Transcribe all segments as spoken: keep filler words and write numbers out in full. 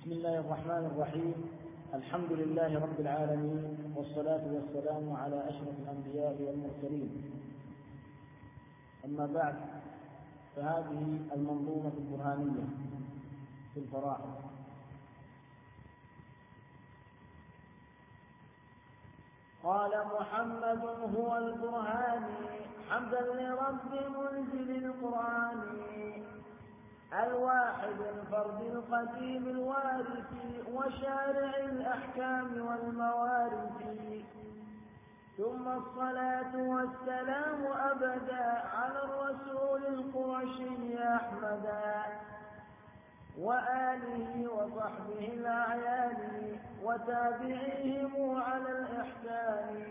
بسم الله الرحمن الرحيم. الحمد لله رب العالمين، والصلاة والسلام على أشرف الأنبياء والمرسلين. أما بعد، فهذه المنظومة البرهانية في الفرائض. قال محمد هو البرهاني حمدا لرب منزل القرآن، الواحد الفرد القديم الوارث وشارع الأحكام والموارث، ثم الصلاة والسلام أبدا على الرسول القرشي أحمدا، وآله وصحبه الأعيان وتابعيهم على الإحسان.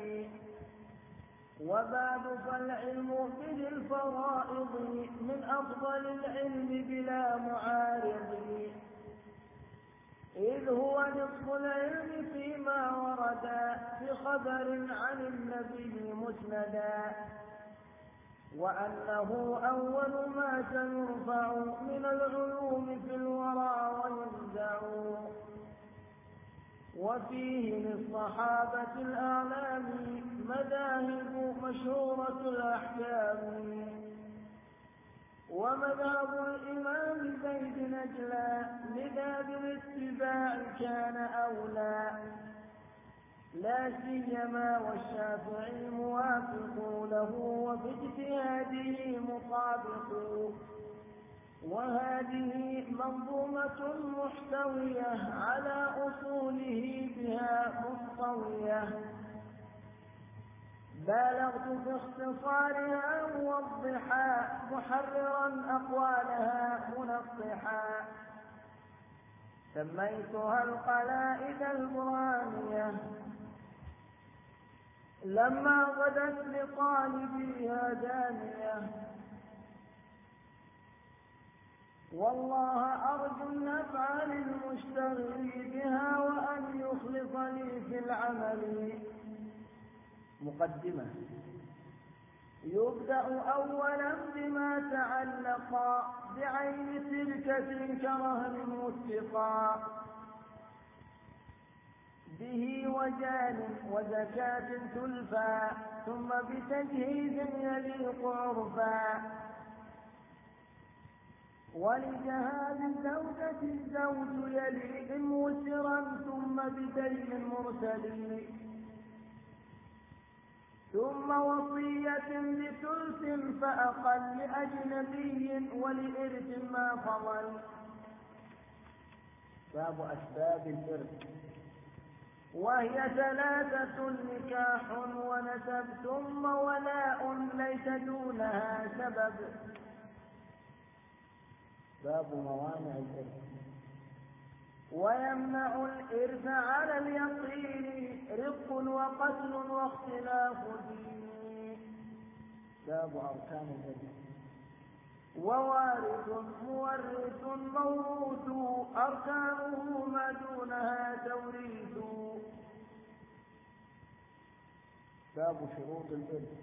وبعد، فالعلم بذي الفرائض من أفضل العلم بلا معارض، إذ هو نصف العلم فيما ورد في خبر عن النبي مسندا، وأنه أول ما سيرفع من العلوم في الورى وينزع، وفيه للصحابة الأعلام مذاهب مشهورة الأحكام، ومذهب الإمام زيد نجلا لذا بالاتباع كان أولى، لا سيما والشافعي موافق له وباجتهاده مطابق. وهذه منظومة محتوية على أصوله بها منطوية، بالغت في اختصارها موضحا محررا أقوالها منطحا، سميتها القلائد البرهانية لما غدت لطالبيها دانية. والله أرجو النفع للمشتغل بها وأن يخلص لي في العمل. مقدمة. يبدأ أولا بما تعلق بعين تركة كرهن متقى به وجان وزكاة تلفى، ثم بتجهيز يليق عرفا، ولجهاز الزوجة الزوج يلي موسرا، ثم بدين مرسل، ثم وصية بثلث فأقل لأجنبي ولإرث ما فضل. باب أسباب الإرث، وهي ثلاثة: نكاح ونسب ثم ولاء ليس دونها سبب. باب موانع الإرث، ويمنع الإرث على اليقين رق وقتل واختلاف دين. باب أركان الإرث، ووارث مورث موروث أركانه ما دونها توريث. باب شروط الإرث،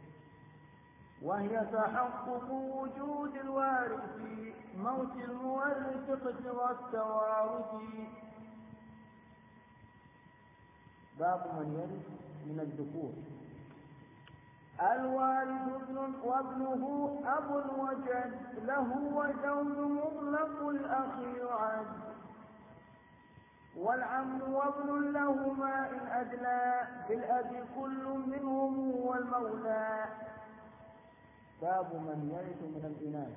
وهي تحقق وجود الوارث، موت المورث اقتضى التوارث. باب من يرث من الذكور، الوارث ابن وابنه أب وجد له وزوج مطلق الأخ يعد، والعم وابن لهما إن أدلى بالأب كل منهم والمولى. باب من يرث من الإناث،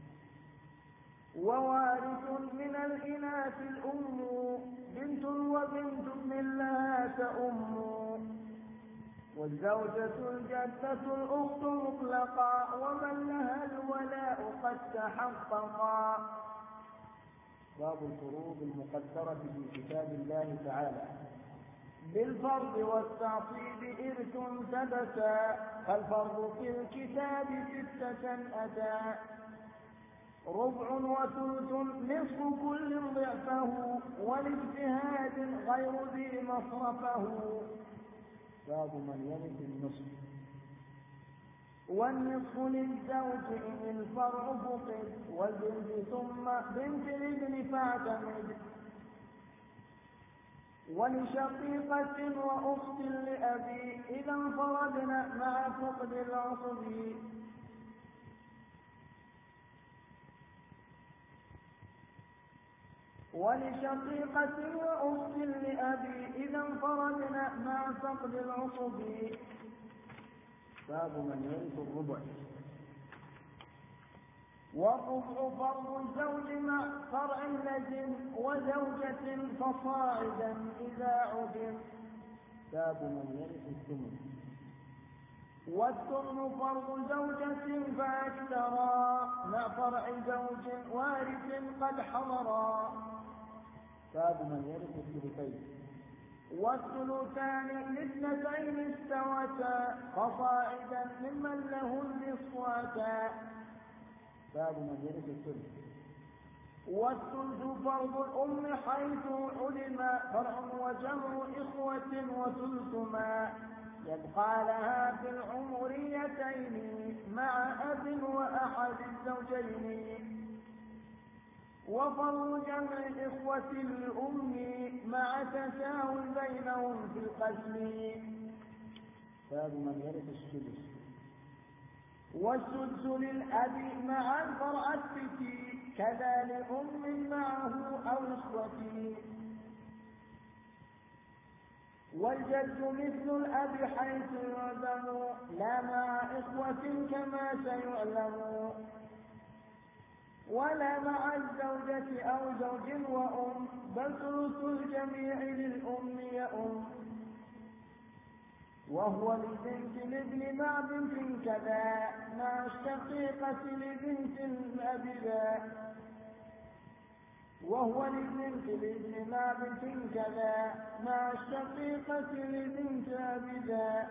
ووارث من الإناث الأم، بنت وبنت ابن لها تأم، والزوجة الجدة الأخت مطلقا، ومن لها الولاء قد تحققا. باب الفروض المقدرة في كتاب الله تعالى، بالفرض والتعصيب إرث ثبتا، فالفرض في الكتاب ستة أتى، ربع وثلث نصف كل ضعفه، والاجتهاد غير ذي مصرفه. باب من يرث النصف، والنصف للزوج إن الفرع فقد، والبنت ثم بنت الابن فاعتمد، ولشقيقة وأخت لأبي إذا انفردنا مع فقد العصب. ولشقيقة وأخت لأبي إذا انفردنا مع فقد العصب. باب من يرث الربع. والربع فرض الزوج مع فرع لزم وزوجة فصاعدا إذا عدم. باب من يرث الثمن. والثمن فرض زوجة فأكثرا مع فرع زوج وارث قد حضرا. باب من يرث الثلثين. والثلثان لاثنتين استوتا فصاعدا ممن له النصفاتا. باب من يرث الثلث. والثلث فرض الأم حيث علم فرع وجمع إخوة وثلث ما يبقى لها في العمريتين مع أب وأحد الزوجين. وفرض جمع الإخوة الأم مع تساوي بينهم في القسم. باب من يرث السدس. والسدس للأب مع الفرع الفتي كذا لأم معه أو إخوته. والجد مثل الأب حيث يعلم لا مع إخوة كما سيعلم. ولا مع الزوجة أو زوج وأم بل ثلث الجميع للأم يؤم. وهو لبنت الابن مع بنت كذا مع الشقيقة لبنت الأب ذا. وهو لبنت الابن مع بنت كذا مع الشقيقة لبنت أب ذا.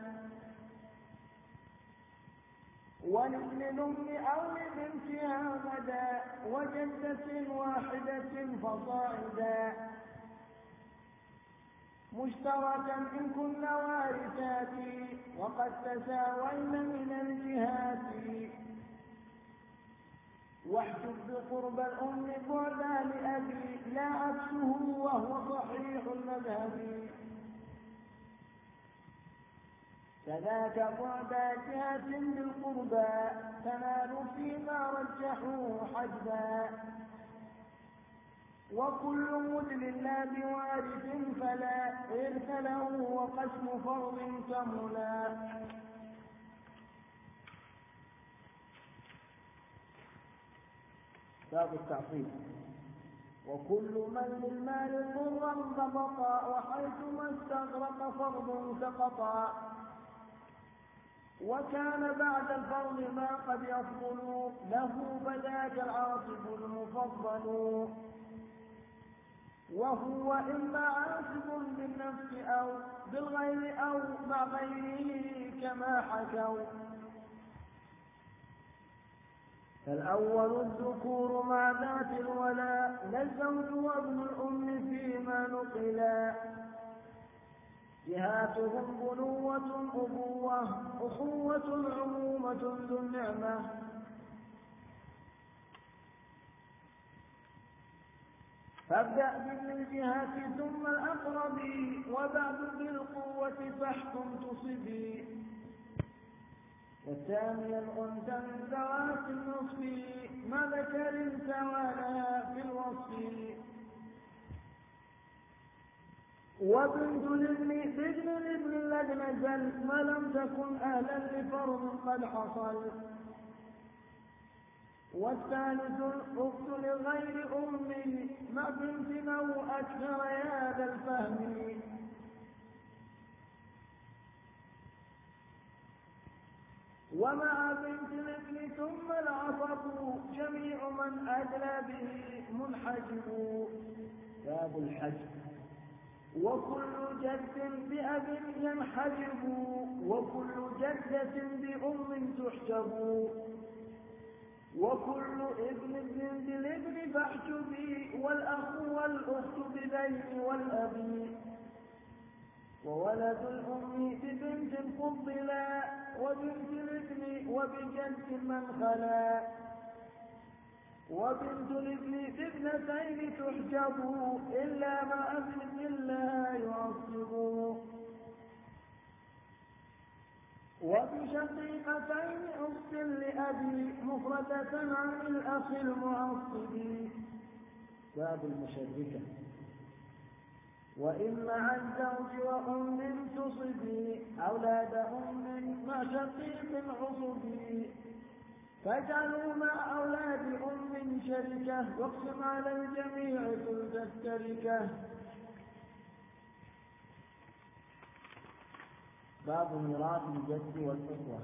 ولابن الأم أو لبنتها غدا وجدة واحدة فصاعدا مشتركا إن كن وارثات وقد تساوين من الجهات. واحجب بقرب الأم بعدا لأبي لا عكسه وهو صحيح المذهب. كذاك بعد جهة بالقربى تنال فيما رجحوه حجبا. وكل مدل لا بوارث فلا إرث له وقسم فرض كملا. باب التعصيب. وكل من للمال ضرا ضبطا وحيثما استغرق فرض سقطا. وكان بعد الفرض ما قد يفضل له فذاك العاصب المفضل. وهو إما عاصب بالنفس أو بالغير أو مع غيره كما حكوا. فالأول الذكور مع ذات الولاء لا الزوج وابن الأم فيما نقلا. جهاتهم بنوة أبوة أخوة عمومة ذو النعمة. فابدأ بابن الجهات ثم الأقرب وبعد بالقوة فاحكم تصبي. والثاني الأنثى من ذوات النصف ما ذكر سواها في الوصف. وبنت الابن بابن الابن الذي نزل ما لم تكن أهلا لفرض قد حصل. والثالث الأخت لغير أم مع بنت أو أكثر يا ذا الفهم. ومع بنت الابن ثم العصب جميع من أدلى به منحجب. باب الحجب. وكل جد بأب ينحجب وكل جدة بأم تحجب. وكل ابن ابن بالابن فاحجبي والأخ والأخت ببين والأبي. وولد الأم ببنت فضلا وبنت الابن وبجد من خلا. وبنت الابن بابنتين تحجب إلا مع ابن لا يعصب، وبشقيقتين أخت لأبي مفردة عن الأخ المعصب. باب المشركة. وإن مع الزوج وأم تصبي أولاد أم مع شقيق عصبي، فاجعلوا مع أولاد أم شركة واقسم على الجميع ثلث التركة. باب ميراث الجد والإخوة.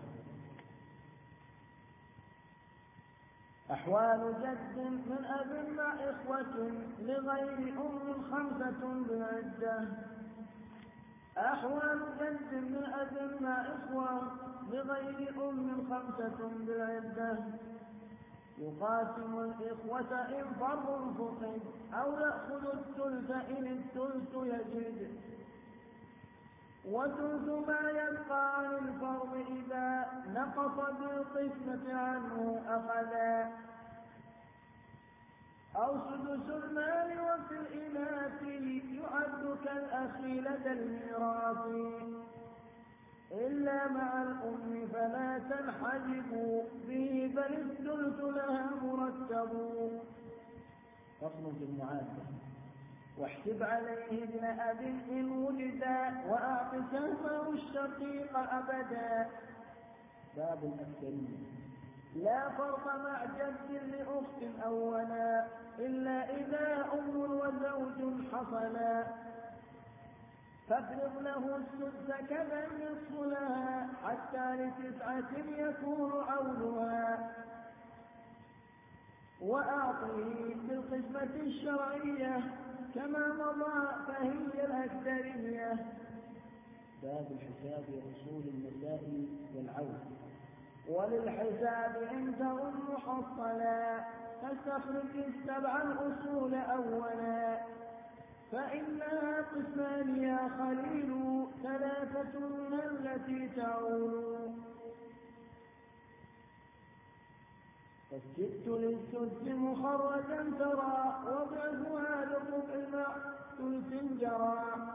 أحوال جد من أب مع إخوة لغير أم خمسة بالعدة. أحوال جد من أب مع إخوة لغير أم خمسة بالعدة. يقاسم الإخوة إن فرض فقد أو يأخذ الثلث إن الثلث يجد، وثلث ما يبقى عن الفرض إذا نقص بالقسمة عنه أخذا. أو سدس المال وفي الإناث يعد كالأخي لدى الميراث، إلا مع الأم فلا تنحجب به بل الثلث لها مرتب. فصل في المعادلة. واحسب عليه ابن أب إن وجدا وأعط سهمه الشقيق أبدا. باب الأكثرية. لا فرق مع جد لأخت أولا إلا إذا أم وزوج حصلا، فافرض له السدس كذا النصف لها حتى لتسعة يكون عولها. وأعطه بالقسمة الشرعية كما مضى فهي الأكثرية. باب الحساب وأصول المسائل والعون. وللحساب عندهم محصلا فاستخرج السبع الأصول أولا، فإنها قسمان يا خليل ثلاثة من التي تعول. فالست للسدس مخرجا ترى وضعها للربع مع ثلث جرى،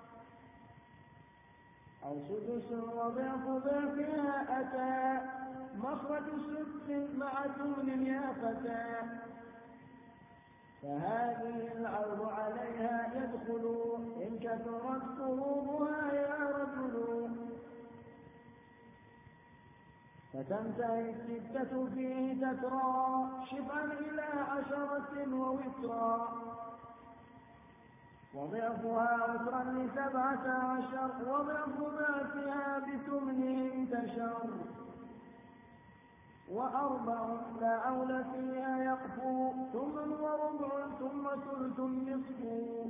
أو سدس وضعف ضعفها أتى مخرج سدس مع ثمن يا فتى. فهذه العول عليها يدخل إن كثرت فروضها يا رجل، فتنتهي الستة فيه تترى شفعا إلى عشرة ووترا، وضعفها وترا لسبعة عشر وضعف ضعفها بثمن انتشر. وأربع لا عول فيها يقفو ثمن وربع ثم ثلث نصف.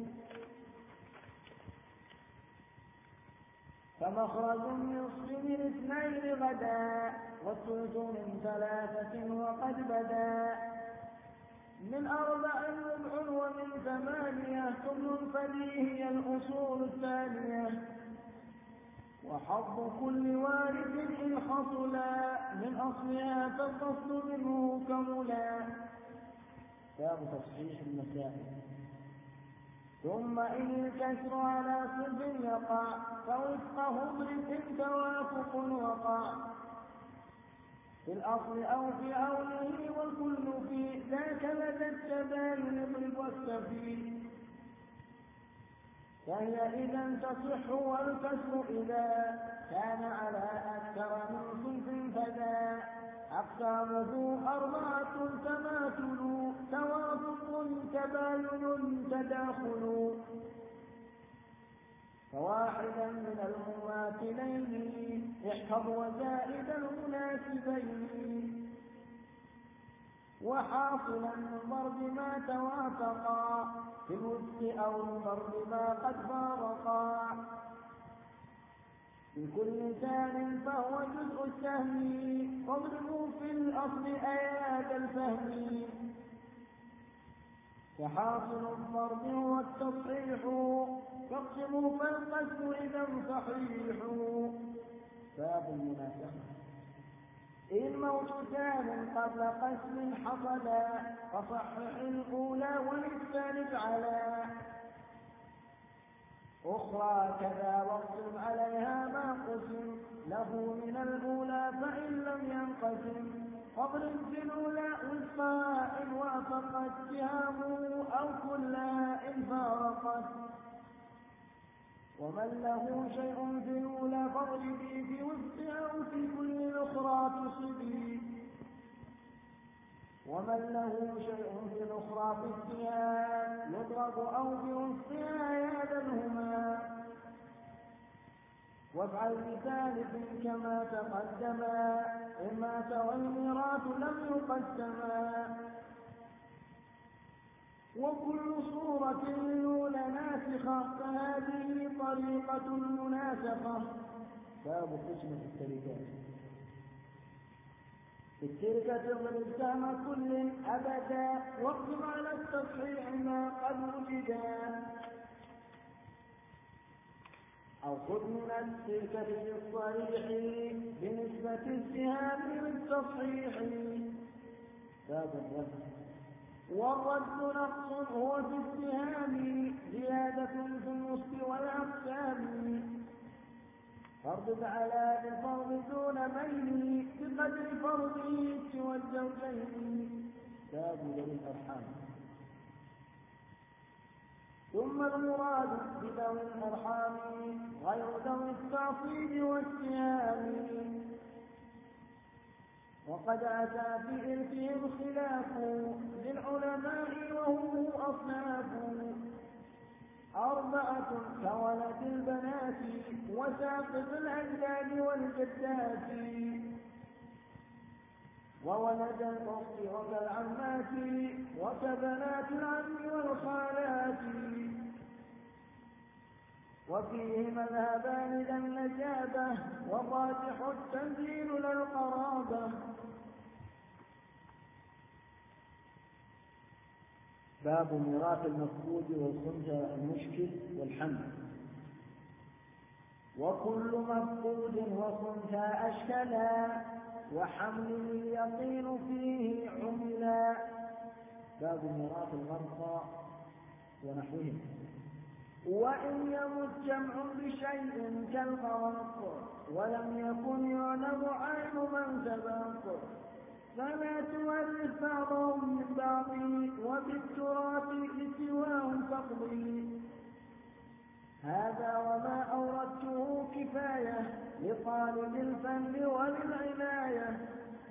فمخرج النصف من اثنين غدا والثلث من ثلاثة وقد بدا. من أربع ربع ومن ثمانية ثمن فليه هي الأصول الثانية. وحظ كل وارث إن حصلا من أصلها فالفصل منه كملا. باب تصحيح المسائل. ثم إن الكسر على صف يقع فوفقه اضرب توافق وقع في الأصل أو في عونه والكل في ذاك لدى التباين اضرب واستفيد. فهي إذا تصح والكسر إذا كان على أكثر من صنف فذا. أقسامه أربعة تماثل توافق تباين تداخل، فواحدا من المماثلين احفظ وزائد المناسبين. وحاصلا من ضرب ما توافقا في الوفق أو من ضرب ما قد فارقا. في كل ثان فهو جزء السهم واضربوا في الأصل أياد الفهم. فحاصل الضرب هو التصحيح فاقسموا فالقسم إذا صحيح. باب المناسخة. إن موت ثان قبل قسم حصلا فصحح الأولى وللثالث على أخرى كذا واقسم عليها ما قسم له من الأولى فإن لم ينقسم فاضرب في الأولى وفقا إن وافقت سهامه أو كلها إن فارقت ومن له شيء في الأولى فاضربي في وفقها أو في كل الأخرى تصبي ومن له شيء في الأخرى في السهام يضرب أو في وفقها يادلهما وافعل بثالث كما تقدما إن مات والميراث لم يقسما وكل صورة الأولى ناسخة فهذه طريقة مناسخة. باب قسمة التركات. في التركة اضرب سهم كل أبدا واقسم على التصحيح ما قد وجدا أو خذ من التركة بالصريح بنسبة السهام للتصحيح. باب الرد. والرد نقص هو في السهام زيادة في النصف والأقسام فاردد على الفرض دون ميل بقدر فرضه سوى الزوجين. باب ذوي الأرحام. ثم المراد بذوي الأرحام غير ذوي التعصيب والسهام وقد أتى في إرثهم خلاف للعلماء وهم أصناف أربعة كولد البنات وساقط الأجداد والجدات وولد الأخت وكالعمات وكبنات العم والخالات وفيه مذهبان لا النجابة والراجح التنزيل للقرابة. باب ميراث المفقود والخنثى المشكل والحمل. وكل مفقود وخنثى أشكلا وحمل اليقين فيه عملا. باب ميراث الغرقى ونحوهم. وإن يمت جمع بشيء كالغرق ولم يكن يعلم عين من سبق فلا تورث بعضهم من بعض وبالتراث لسواهم تقضي. هذا وما أوردته كفاية لطالب الفن وللعناية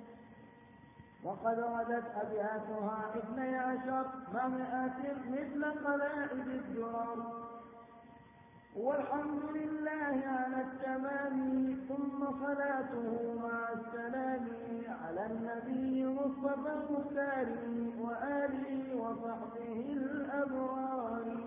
وقد ردت أبياتها اثني عشر مع مئات مثل قلائد الدرر. والحمد لله على التمام ثم صلاته مع السلام على النبي مصطفى المختار وآله وصحبه الأبرار.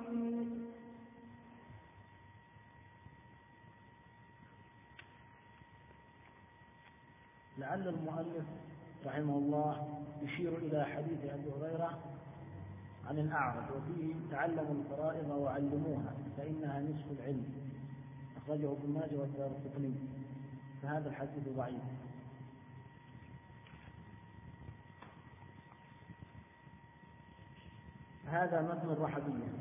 لعل المؤلف رحمه الله يشير إلى حديث أبي هريرة عن الأعرج وفيه تعلموا الفرائض وعلموها فإنها نصف العلم أخرجه ابن ماجه والدارقطني فهذا الحديث ضعيف. هذا متن الرحبية.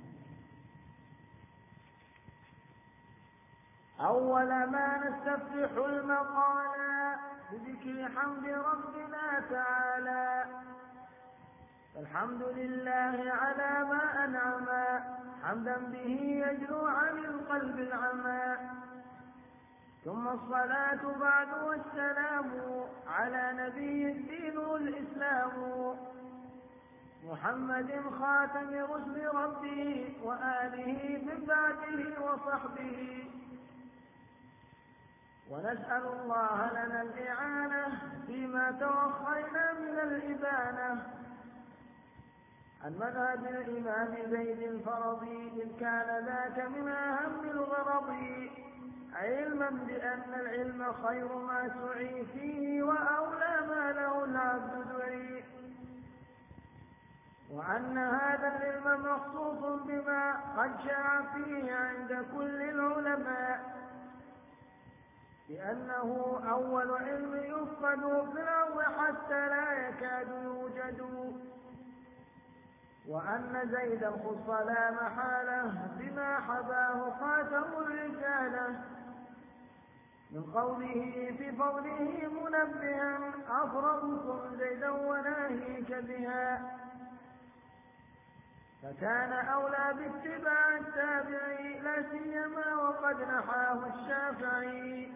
أول ما نستفتح المقال بذكر حمد ربنا تعالى الحمد لله على ما أنعم حمدا به يجلو عن القلب العمى ثم الصلاة بعد والسلام على نبي الدين الإسلام محمد خاتم رسل ربه وآله من بعده وصحبه. ونسأل الله لنا الإعانة فيما توخينا من الإبانة عن منهج الإمام زيد الفرضي إذ كان ذاك من أهم الغرض علما بأن العلم خير ما سعي فيه وأولى ما له العبد دعي وأن هذا العلم مخصوص بما قد شاع فيه عند كل العلماء لأنه أول علم يفقد في الأرض حتى لا يكاد يوجد، وأن زيدا خص لا محالة بما حباه خاتم الرسالة، من قوله في فضله منبها أفرضكم زيدا وناهيك بها، فكان أولى باتباع التابعي لا سيما وقد نحاه الشافعي،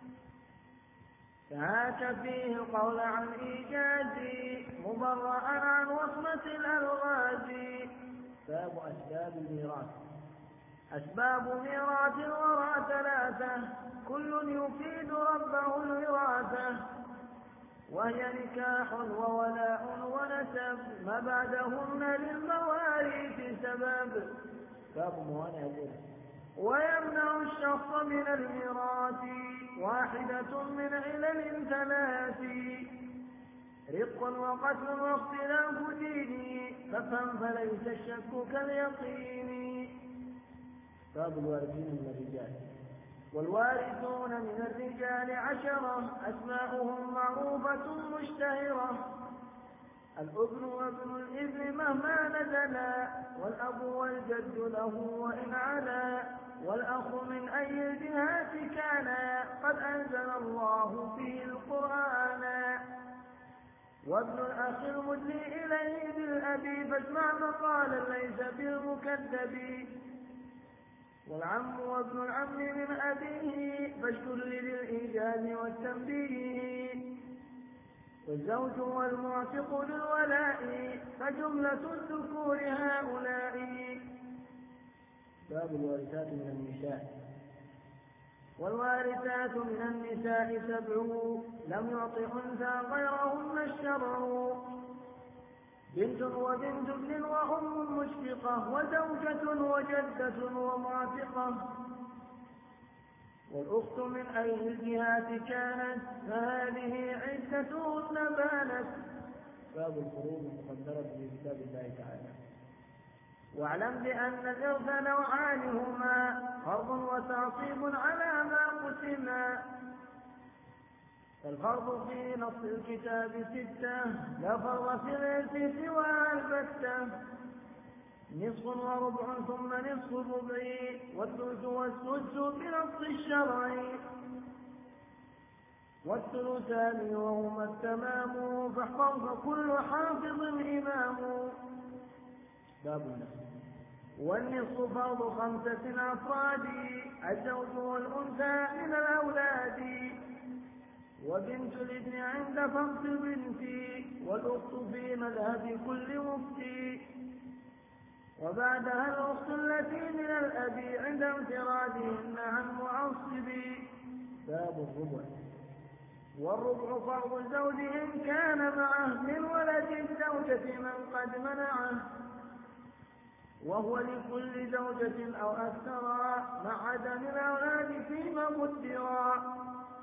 فهاك فيه القول عن إيجازي مبرأ عن وصمة الألغاز. باب أسباب الميراث. أسباب ميراث الورى ثلاثة كل يفيد ربه الوراثة، وهي نكاح وولاء ونسب ما بعدهن للمواريث سبب. باب موانع الإرث. ويمنع الشخص من الميراث واحدة من علل ثلاث، رق وقتل واختلاف دين، فافهم فليس الشك كاليقين. باب الوارثين من الرجال. والوارثون من الرجال عشرة أسماؤهم معروفة مشتهرة، الابن وابن الابن مهما نزلا، والأب والجد له وإن علا، والأخ من أي الجهات كان قد أنزل الله فيه القرآن، وابن الأخ المدلي إليه بالأبي فاسمع مقالا ليس بالمكذب، والعم وابن العم من أبيه فاشكر للإيجاز والتنبيه، والزوج والمعتق للولاء فجملة الذكور هؤلاء. باب الوارثات من النساء. والوارثات من النساء سبع لم يعط أنثى غيرهن الشرع، بنت وبنت ابن وأم مشفقة وزوجة وجدة ومعتقة، والأخت من أي الجهات كانت فهذه عدتهن بانت. باب الفروض المقدرة في كتاب الله تعالى. واعلم بأن الإرث نوعان هما فرض وتعصيب على ما قسما، فالفرض في نص الكتاب ستة لا فرض في الإرث سوى البتة، نصف وربع ثم نصف الربع والثلث والسدس بنص الشرع، والثلثان وهما التمام فاحفظ كل حافظ إمام. باب النصف. والنصف فرض خمسة أفراد الزوج والأنثى من الأولاد، وبنت الابن عند فرض البنت، والأخت في مذهب كل مفتي، وبعدها الأخت التي من الأب عند انفرادهن عن معصب. باب الربع. والربع فرض الزوج إن كان معه من ولد الزوجة من قد منعه، وهو لكل زوجة أو أكثر مع عدم الأولاد فيما قدرا،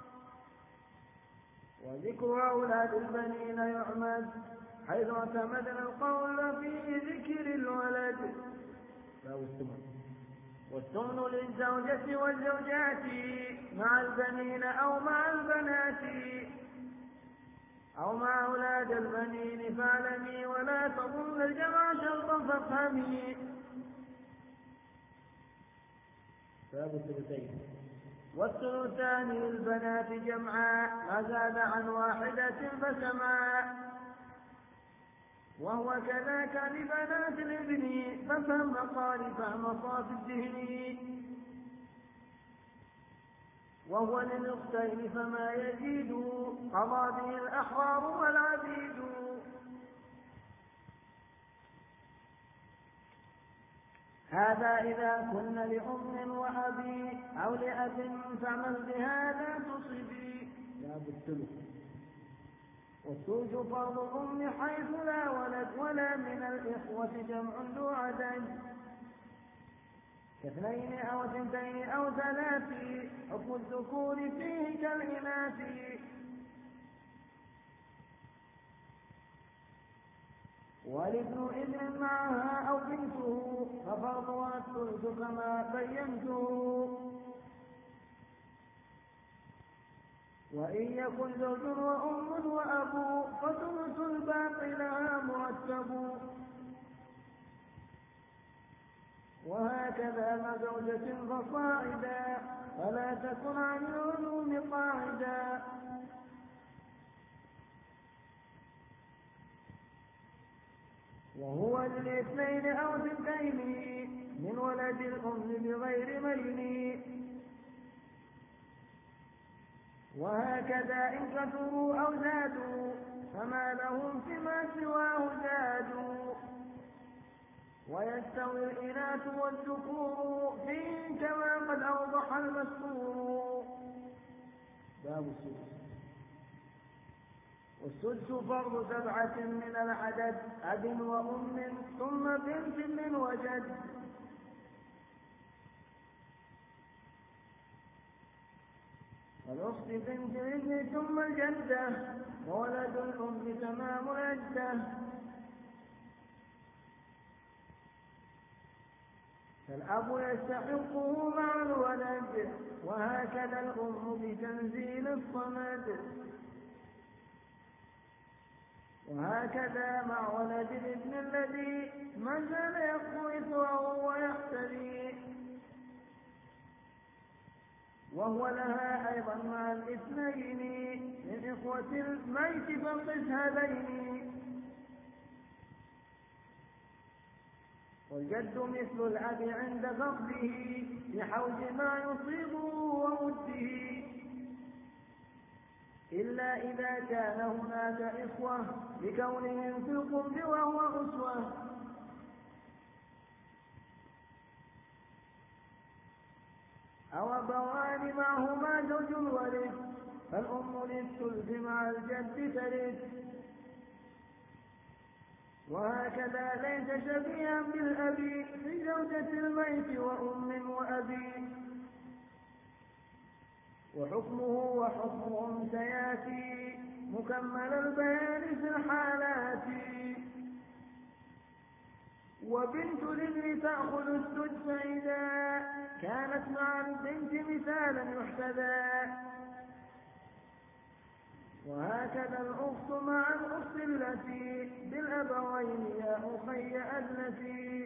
وذكر أولاد البنين يعمد حيث اعتمدنا القول في ذكر الولد. باب الثمن. والثمن للزوجة والزوجات مع البنين أو مع البنات أو مع أولاد البنين فاعلمي ولا تظن الجمع شرطا فافهمي. باب الثلثين. والثلثان للبنات جمعا ما زاد عن واحدة فسمعا، وهو كذاك لبنات الابن ففهم مقال فهم صاف الذهن، وهو للأختين فما يزيد قضى به الأحرار والعبيد. هذا إذا كن لأم وأبي أو لأب فاعمل بهذا تصبي. باب الثلث. والثلث فرض الأم حيث لا ولد ولا من الإخوة جمع ذو عدد، كاثنين أو اثنتين أو ثلاث حكم الذكور فيه كالإناث. والابن ابن معها أو بنته ففرضها الثلث كما بينته. وإن يكن زوج وأم وأبو فثلث الباقي لها مرتب. وهكذا مع زوجة فصاعدا فلا تكن عن العلوم قاعدا. وهو للاثنين أو اثنتين من ولد الأم بغير مين. وهكذا إن كثروا أو زادوا فما لهم فيما سواه زادوا. ويستوي الإناث والذكور فيه كما قد أوضح المذكور. باب السدس. والسدس فرض سبعة من العدد أب وأم ثم بنت من وجد. والأخت بنت الابن ثم الجدة وولد الأم تمام العدة. فالأب يستحقه مع الولد وهكذا الأم بتنزيل الصمد. وهكذا مع ولد الابن الذي ما زال يخوف وهو يحتري. وهو لها أيضا مع الاثنين من إخوة الميت فانقذ هذين. والجد مثل الأب عند فقده لحوز ما يصيبه ومده. إلا إذا كان هناك إخوة لكونهم في القرب وهو أسوة. أو أبوان معهما زوج ورث فالأم للثلث مع الجد ترث. وهكذا ليس شبيها بالأب في زوجة الميت وأم وأبي. وحكمه وحكمهم سياتي مكمل البيان في الحالات. وبنت الابن تأخذ السدس إذا كانت مع البنت مثالا يحتذى. وهكذا الأخت مع الأخت التي بالأبوين يا أخي أدنتي.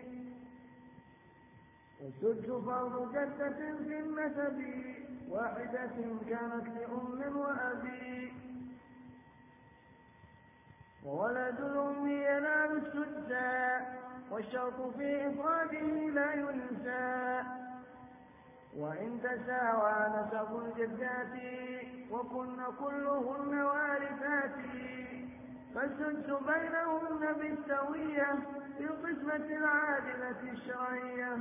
والسدس فرض جدة في النسب واحدة كانت لأم وأبي. وولد الأم ينال السدس والشرط في إفراده لا ينسى. وإن تساوى نسب الجدات وكن كلهن وارثات فالسدس بينهن بالسوية في القسمة العادلة الشرعية.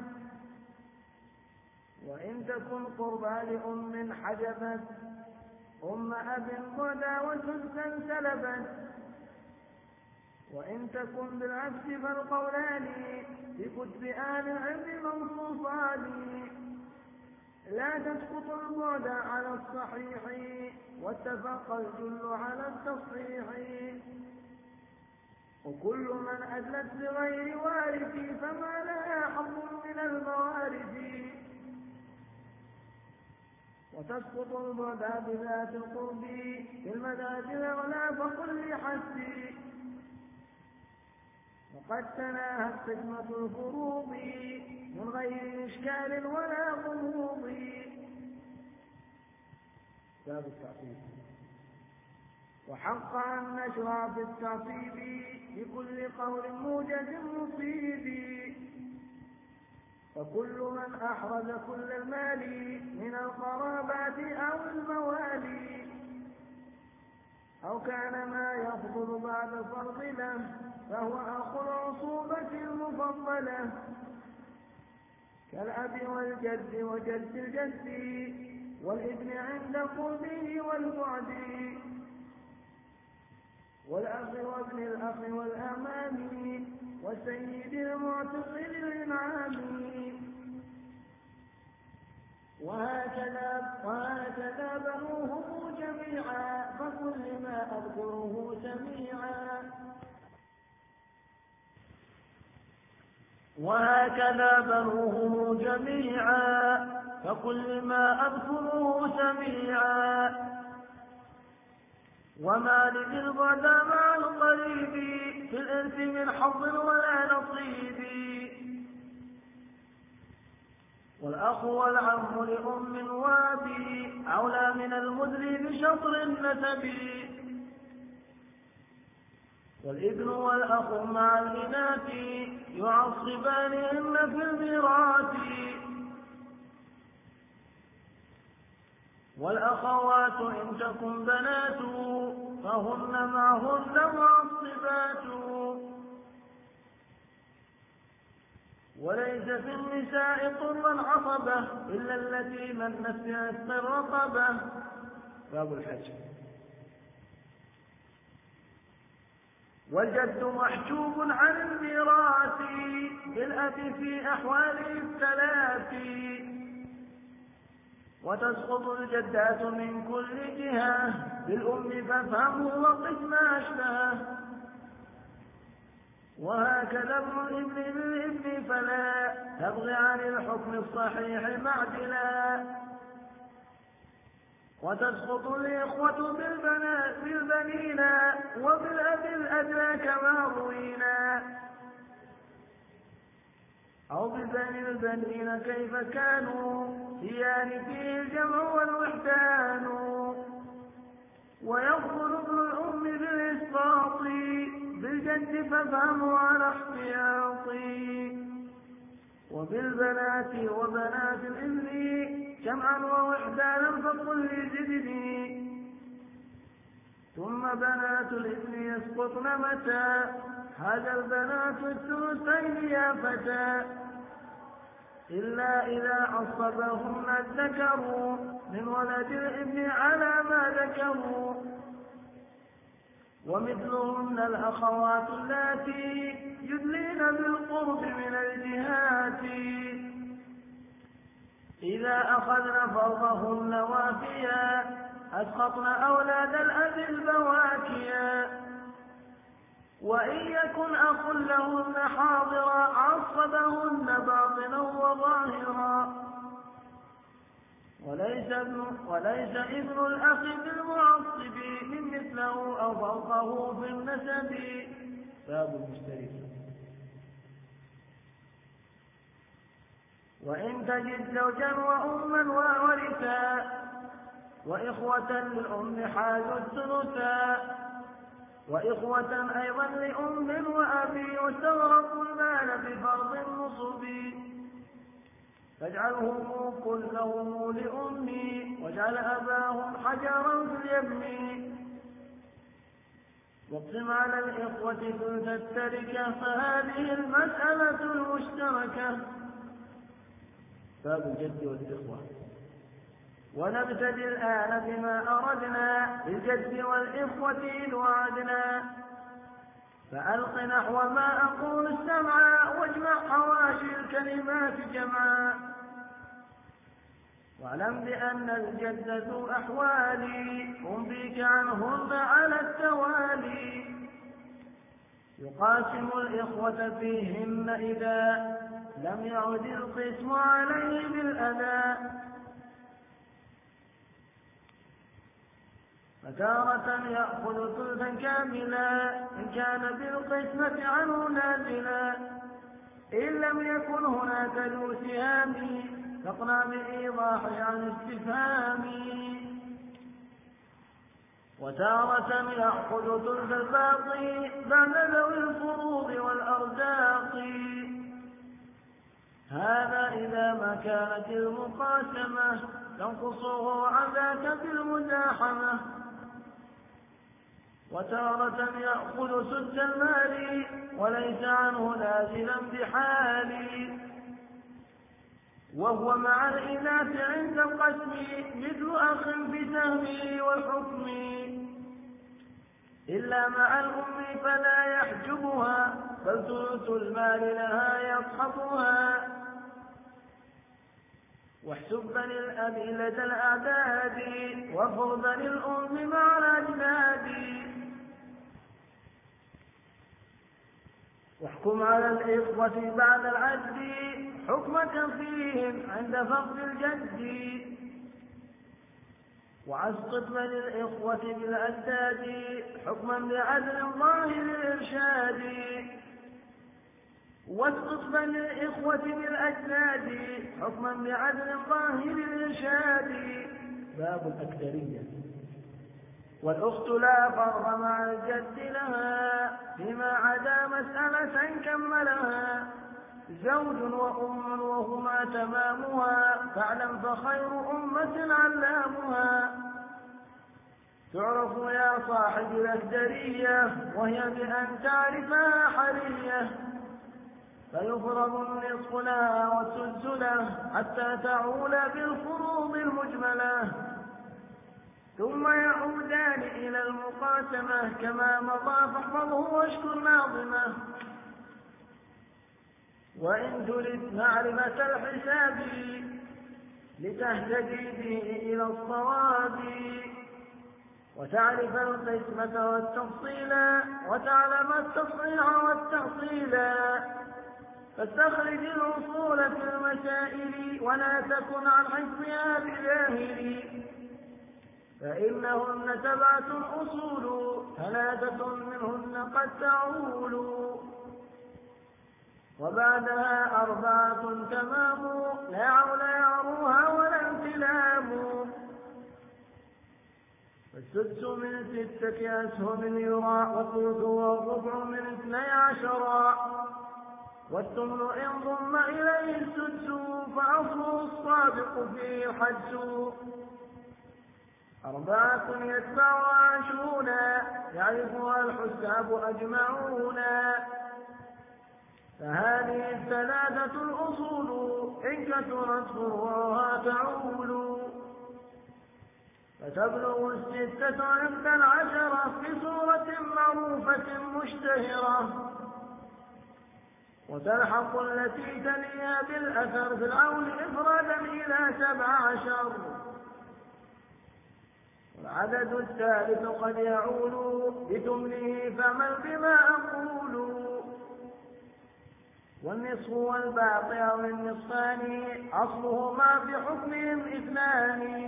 وإن تكن قربى لأم حجبت أم أب غدا وسدسا سلبت. وإن تكن بالعكس فالقولان في كتب آل العلم منصوصان. لا تسقط البعد على الصحيح واتفق الجل على التصحيح. وكل من أدلت بغير وارث فما لها حظ من الموارث. وتسقط البعد بذات القرب في المداد الأغلى فقل لحسي. وقد تناهت قسمة الفروض من غير إشكال ولا غموض. باب التعصيب. وحق أن نشرع في التعصيب بكل قول موجز مصيب. فكل من أحرز كل المال من القرابات أو الموالي أو كان ما يفضل بعد فرض له فهو أخو العصوبة المفضلة كالأب والجد وجد الجد والابن عند قربه والبعد والأخ وابن الأخ والأمام والسيد المعتق للإنعام. وهكذا وهكذا بنوهم جميعا فكل ما أذكره سميعا. وهكذا بنوهم جميعا فكل ما أذكره سميعا. وما لذي البعدى مع القريب في الإرث من حظ ولا نصيب. والأخ والعم لأم وابي أولى من المدلي بشطر النسب. والابن والأخ مع الإناث يعصبانهن في الميراث. والأخوات إن تكن بنات فهن معهن معصبات. وليس في النساء طرا عصبة إلا التي منت بعتق الرقبة. باب الحج. والجد محجوب عن الميراث بالأب في أحواله الثلاث. وتسقط الجدات من كل جهة بالأم فافهمه وقس ما أشبهه. وهكذا ابن الابن بالابن فلا تبغي عن الحكم الصحيح معدلا. وتسقط الإخوة بالبنين وبالأب الأدنى كما روينا. أو ببني البنين كيف كانوا سيان فيه الجمع والوحدان. ويفضل ابن الأم بالإسقاط بالجد فافهموا على احتياطي. وبالبنات وبنات الابن جمعا ووحدانا فقل لزدني. ثم بنات الابن يسقطن متى هذا البنات الثلثين يا فتى. إلا إذا عصبهن الذكر من ولد الابن على ما ذكروا. ومثلهن الأخوات اللاتي يدلين بالقرب من الجهات. إذا أخذن فرضهن وافيا أسقطن أولاد الأب البواكيا. وإن يكن أخ لهن حاضرا عصبهن باطنا وظاهرا. وليس ابن, وليس ابن الأخ بالمعصب من مثله أو فوقه في النسب. باب المشترك. وإن تجد زوجا وأما وورثا وإخوة للأم حازوا الثلثا. وإخوة أيضا لأم وأبي يستغرق المال بفرض النصب. فاجعلهم كلهم لأمي واجعل أباهم حجرا في اليم. واقسم على الإخوة ثلث التركة فهذه المسألة المشتركة. باب الجد والإخوة. ونبتدي الآن بما أردنا بالجد والإخوة إذ وعدنا. فألق نحو ما أقول السمع واجمع حواشي الكلمات جمعا. واعلم بأن الجد ذو أحوالي أنبيك عنهن على التوالي. يقاسم الإخوة فيهن إذا لم يعد القسم عليه بالأذى. فتارة يأخذ ثلثا كاملا إن كان بالقسمة عنه نازلا. إن لم يكن هناك ذو سهام فاقنع بإيضاح عن استفهام. وتارة يأخذ ثلث الباقي بعد ذوي الفروض والأرزاق. هذا إذا ما كانت المقاسمة تنقصه عن ذاك بالمزاحمة. وتارة يأخذ سد المال وليس عنه نازلا بحال. وهو مع الإناث عند القسم مثل أخ في سهمه والحكم. إلا مع الأم فلا يحجبها بل ثلث المال لها يصحبها. واحسب بني الأب لدى الأعداد وفر بني الأم مع الأجداد. واحكم على الإخوة بعد العد حكمة فيهم عند فقد الجد. واسقط من الإخوة بالأجداد حكما بعدل ظاهر الإرشاد واسقط من الإخوة بالأجداد حكما بعدل ظاهر الإرشاد. باب الأكثرية. والأخت لا فرق مع الجد لها فيما عدا مسألة كملها زوج وأم وهما تمامها فاعلم فخير أمة علامها. تعرف يا صاحب الأكدرية وهي بأن تعرفها حرية فيفرض النصف لها والسدس له حتى تعول بالفروض المجملة ثم يعودان إلى المقاسمة كما مضى فاحفظه واشكر ناظمه. وإن تريد معرفة الحساب لتهتدي به إلى الصواب وتعرف القسمة والتفصيل وتعلم التصحيح والتفصيل فاستخرج الأصول في المسائل ولا تكن عن حفظها بجاهل فإنهن سبعة أصول ثلاثة منهن قد تعول وبعدها أربعة تمام لا عول يعروها ولا امتلام. والسدس من ستة أسهم يرى والثلث والربع من اثني عشرا والثمن إن ضم إليه السدس فأصله الصادق فيه الحدس. أربعة يتبع عشرون يعرفها الحساب أجمعون فهذه الثلاثة الأصول إن كثرت فروعها تعول فتبلغ الستة عند عشرة في سورة معروفة مشتهرة وتلحق التي تليها بالأثر في العول إفرادا إلى سبع عشر. والعدد الثالث قد يعول بتمنه فمن بما أقول والنصف والباقي أو النصفان أصلهما في حكمهم اثنان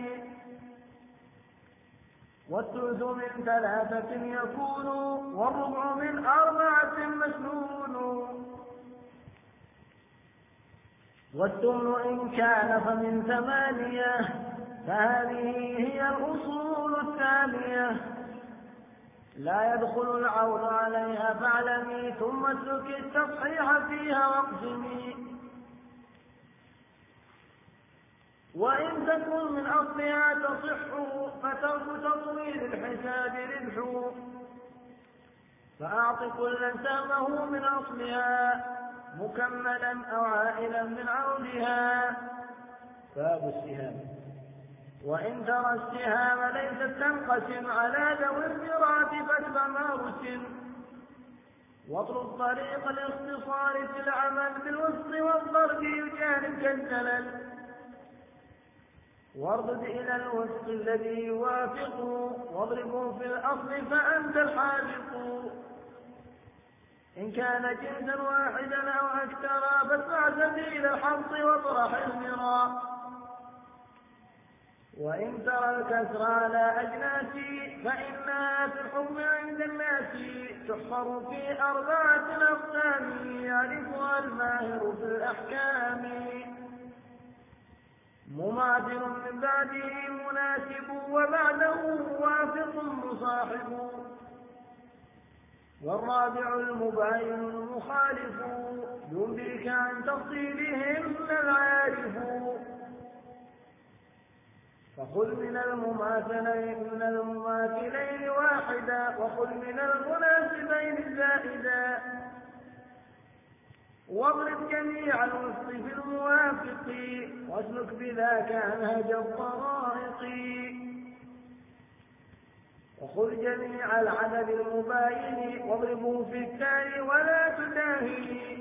والثلث من ثلاثة يكون والربع من أربعة مسنون والثمن إن كان فمن ثمانية فهذه هي الأصول الثانية لا يدخل العول عليها فاعلمي ثم اسلك التصحيح فيها واقسمي. وإن تكن من أصلها تصح فترك تطويل الحساب ربح فأعط كلا سهمه من أصلها مكملا أو عائلا من عودها. باب السهام. وإن ترى السهام ليست تنقسم على ذوي القراءة فالتمارس واطلب طريق الاختصار في العمل بالوسط والضرب يجانب كالزلل واردد إلى الوسط الذي يوافق واضربه في الأصل فأنت الحالق. إن كان جنسا واحدا أو أكثر فاسمع سبيل الحظ واطرح المراء. وإن ترى الكسر على أجناس فإنها في الحكم عند الناس تحصر في أربعة أقسام يعرفها الماهر في الأحكام مماثل من بعده مناسب وبعده موافق مصاحب والرابع المباين المخالف ينبيك عن تفصيلهم العارف. فخذ من المماثلين من المماثلين واحدا وخذ من المناسبين زائدا واضرب جميع الوسط في الموافق واسلك بذاك منهج الطرائق وخذ جميع العدد المباين واضربه في التالي ولا تداهي.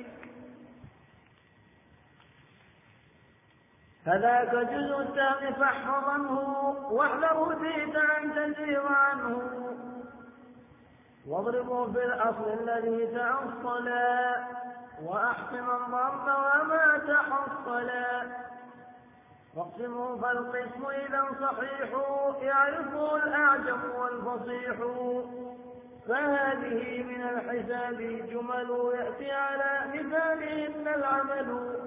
فذاك جزء السهم فاحفظ عنه واحذره زيد أن تزيغ عنه واضربه في الأصل الذي تأصلا وأحسن الضرب وما تحصلا واقسموا فالقسم إذا صحيح يعرفه الأعجم والفصيح، فهذه من الحساب جمل يأتي على مثالهن العمل.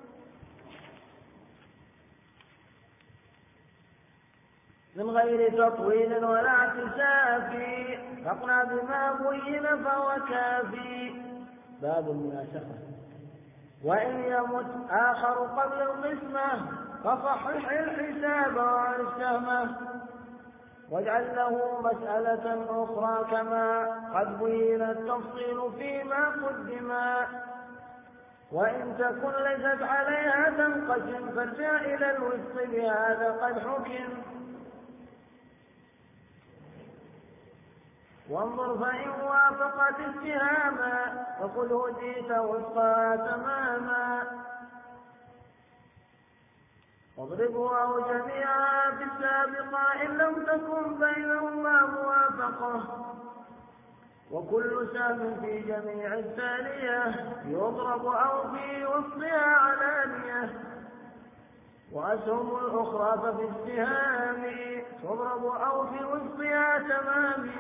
من غير تطويل ولا اعتساف فاقنع بما بين فهو كافي. باب المناسخة. وإن يمت آخر قبل القسمة فصحح الحساب وعن واجعل له مسألة أخرى كما قد بين التفصيل فيما قدما. وإن تكن ليست عليها تنقسم فارجع إلى الوفق بهذا قد حكم. وانظر فإن وافقت اتهاما فقل هديت وفقها تماما. واضربه أو جميعا في السابقة إن لم تكن بينهما موافقة. وكل سهم في جميع التالية يضرب أو في وسطها علانية. وأسهم الأخرى ففي السهام تضرب أو في وسطها تمام.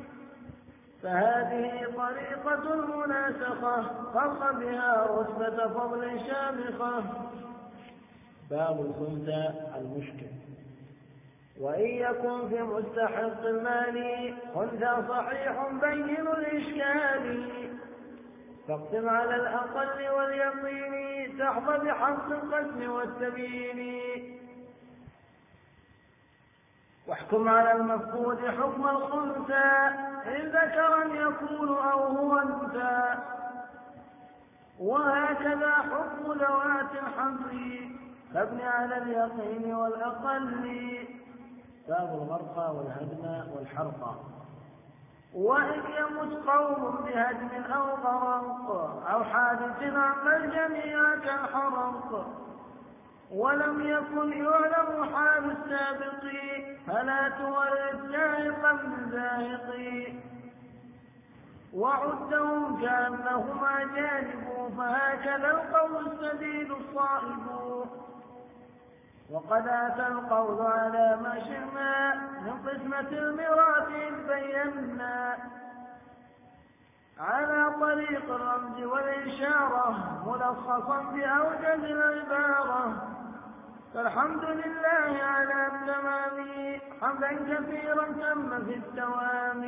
فهذه طريقة المناسخة فرق بها رتبة فضل شامخة. باب الخنثى المشكل. وإن يكن في مستحق المال خنثى صحيح بين الإشكال فاقسم على الأقل واليقين تحظى بحق القسم والتبيين. واحكم على المفقود حكم الخنثى إن ذكرا يكون أو هو أنثى. وهكذا حكم ذوات الحمل فابن على اليقين والأقل. باب الغرقى والهدم والحرقى. وإن يمت قوم بهدم أو غرق أو حادث عما الجميع كالحرق ولم يكن يعلم حال السابق فلا تولد زاهقا من زاهق. وعدهم كأنهما جانب فهكذا القول السديد الصائب. وقد أتى القول على ما شئنا من قسمة الميراث بينا على طريق الرمز والإشارة ملخصا بأوجز العبارة. فالحمد لله على التمام حمدا كثيرا تم في التوام.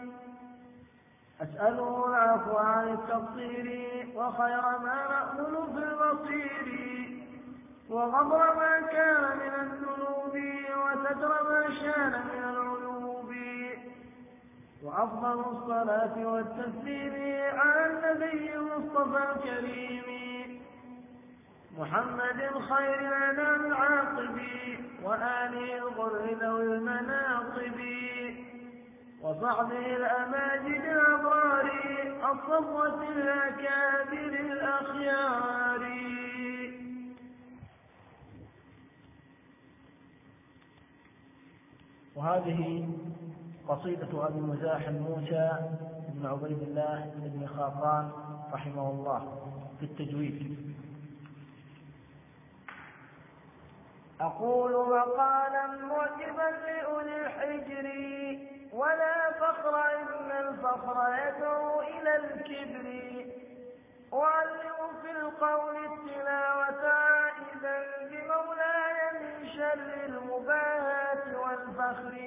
أسأله العفو عن التقصير وخير ما نأمل في البصير وغفر ما كان من الذنوب وستر ما شان من العيوب. وأفضل الصلاة والتسليم على النبي المصطفى الكريم محمد خير الأنام العاقب وآله الغر ذوي المناقب وصحبه الأماجد الأبرار الصفوة الأكابر الأخيار. وهذه قصيدة أبي مزاح موسى بن عبيد الله بن خاقان رحمه الله في التجويد. أقول مقالا معجبا لأولي الحجر ولا فخر إن الفخر يدعو إلى الكبر. أعلم في القول التلاوة عائدا بمولاي من شر المباهات والفخر.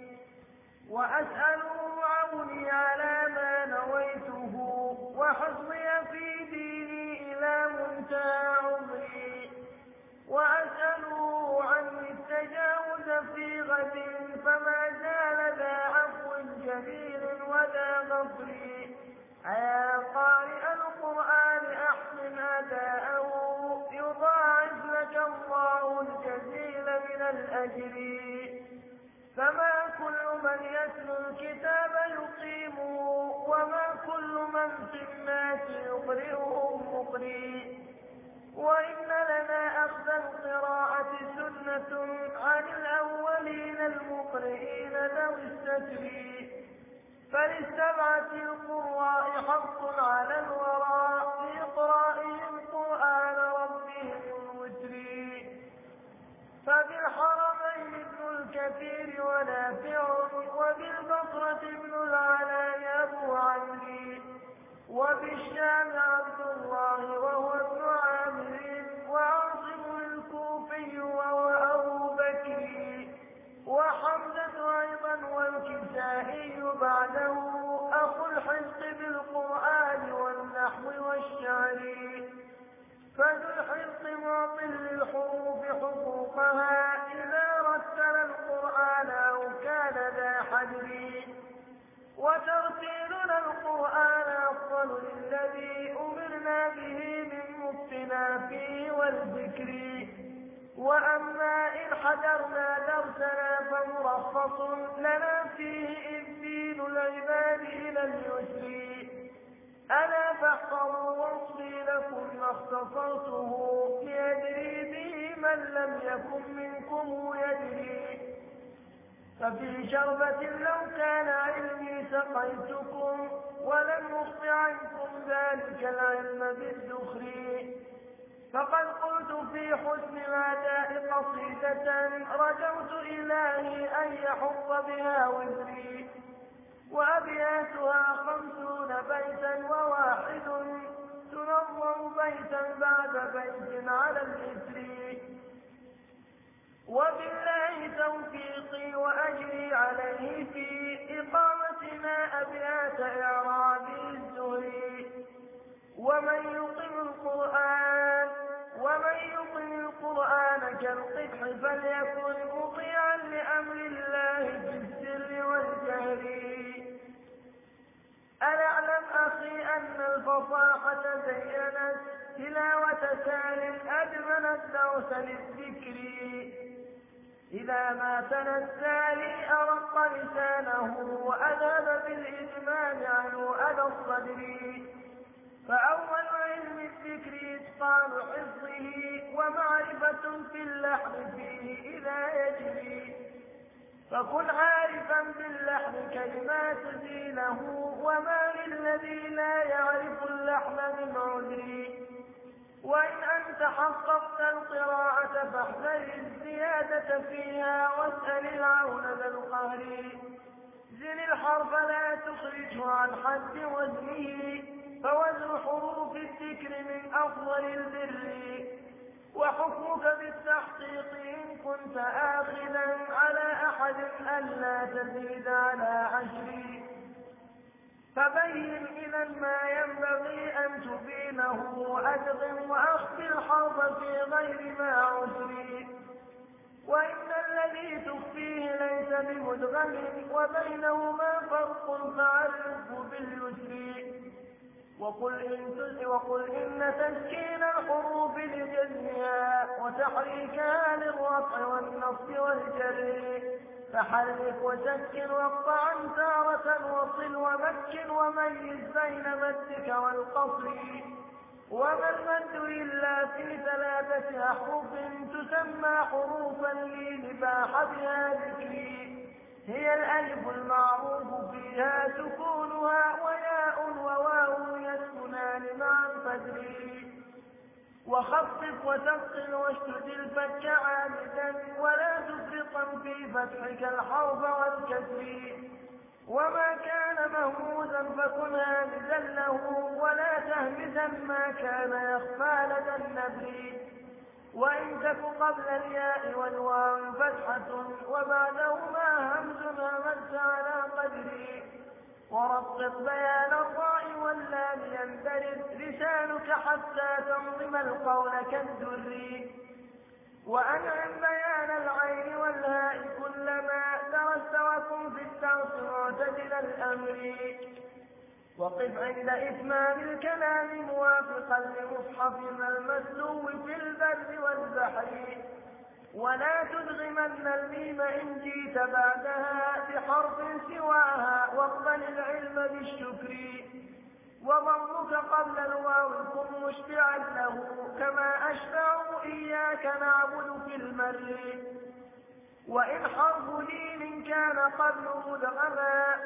وأسأله عوني على ما نويته وحفظي في ديني إلى منتهى عمري. وأسأله عني التجاوز في غد فما زال ذا عفو جميل وذا غفر. أيا قارئ القرآن أحسن أداءه يضاعف لك الله الجزيل من الأجر. فما كل من يتلو الكتاب يقيمه وما كل من في الناس يقرئهم مقري. وإن لنا أخذ القراءة سنة عن الأولين المقرئين ذوي الستر. فللسبعة القراء حق على الوراء في إقرائهم قرآن ربهم الوتر. كثير ونافع وبالبصرة ابن العلاء أبو عمرو وبالشام عبد الله وهو ابن عامر وعاصم الكوفي وهو أبو بكر وحمزة أيضا والكسائي بعده أخو الحفظ بالقرآن والنحو والشعر فذو الحفظ معط للحروف حقوقها إذا رتل القرآن أو كان ذا حدر وترتيلنا القرآن أفضل للذي أمرنا به من مبتنا فيه والذكر وأما إن حضرنا درسنا فمرخص لنا فيه إذ دين العباد إلى اليسر ألا فاحفظوا وصفي لكم ما اختصرته ليدري به من لم يكن منكم يدري ففي شربة لو كان علمي سقيتكم ولم أخف عنكم ذلك العلم بالذخر فقد قلت في حسن الأداء قصيدة رجوت إلهي أن يحط بها وزري وأبياتها خمسون بيتا وواحد تنظم بيتا بعد بيت على الإثر وبالله توفيقي وأجري عليه في إقامتنا أبيات إعرابي الزهري ومن يقم القرآن ومن يقم القرآن كالقدح فليكن مطيعا لأمر الله في السر والجهر ألا اعلم أخي أن الفصاحة زينت تلاوة سال أدمنت درس للذكر إذا ما تنى التالي أرق لسانه وأذهب بالإجمال عنه أذى الصدر فأول علم الذكر إتقان حفظه ومعرفة في اللحن فيه إذا يجري فكن عارفا باللحن كلمات تزيله وما للذي لا يعرف اللحن من عذري وإن أنت حققت القراءة فاحذر الزيادة فيها واسأل العون ذا القهر زن الحرف لا تخرجه عن حد وزنه فوزن حروف الذكر من أفضل البر وحكمك بالتحقيق إن كنت آخذا على أحد ألا تزيد على عشر فبين إذا ما ينبغي أن تبينه وأدغم وأخفي الحرف في غير ما عسر وإن الذي تخفيه ليس بمدغم وبينهما فرق فعرفه باليسر وقل إن, وقل إن تسكين الحروف لجزمها وتحريكها للرفع والنصب والجر فحرك وسكن واقطعا تارة وصل ومكن وميز بين مدك والقصر وما المد إلا في ثلاثة أحرف تسمى حروفا لنباح بها ذكري هي الألف المعروف فيها سكونها وياء وواو يسكنان مع الفجر وخفف وتفصل واشتد الفك عامدا ولا تفرطا في فتحك الحرف والكسر وما كان مهموزا فكن هامزا له ولا تهمزا ما كان يخفى لدى النبر وإن تك قبل الياء والواو فتحة وبعدهما همز همزت على قدر ورقق بيان الراء واللام يندرج لسانك حتى تنظم القول كالدر وأنعم بيان العين والهاء كلما درست وكن في الدرس معتدل الأمر وقف عند إتمام الكلام موافقا لمصحفنا المسلو في البر والبحر ولا تدغمن الميم إن جيت بعدها بحرف سواها واقبل العلم بالشكر وضمك قبل الواو كن مشبعا له كما أشبع إياك نعبد في المر وإن حرف لين كان قبل مدغما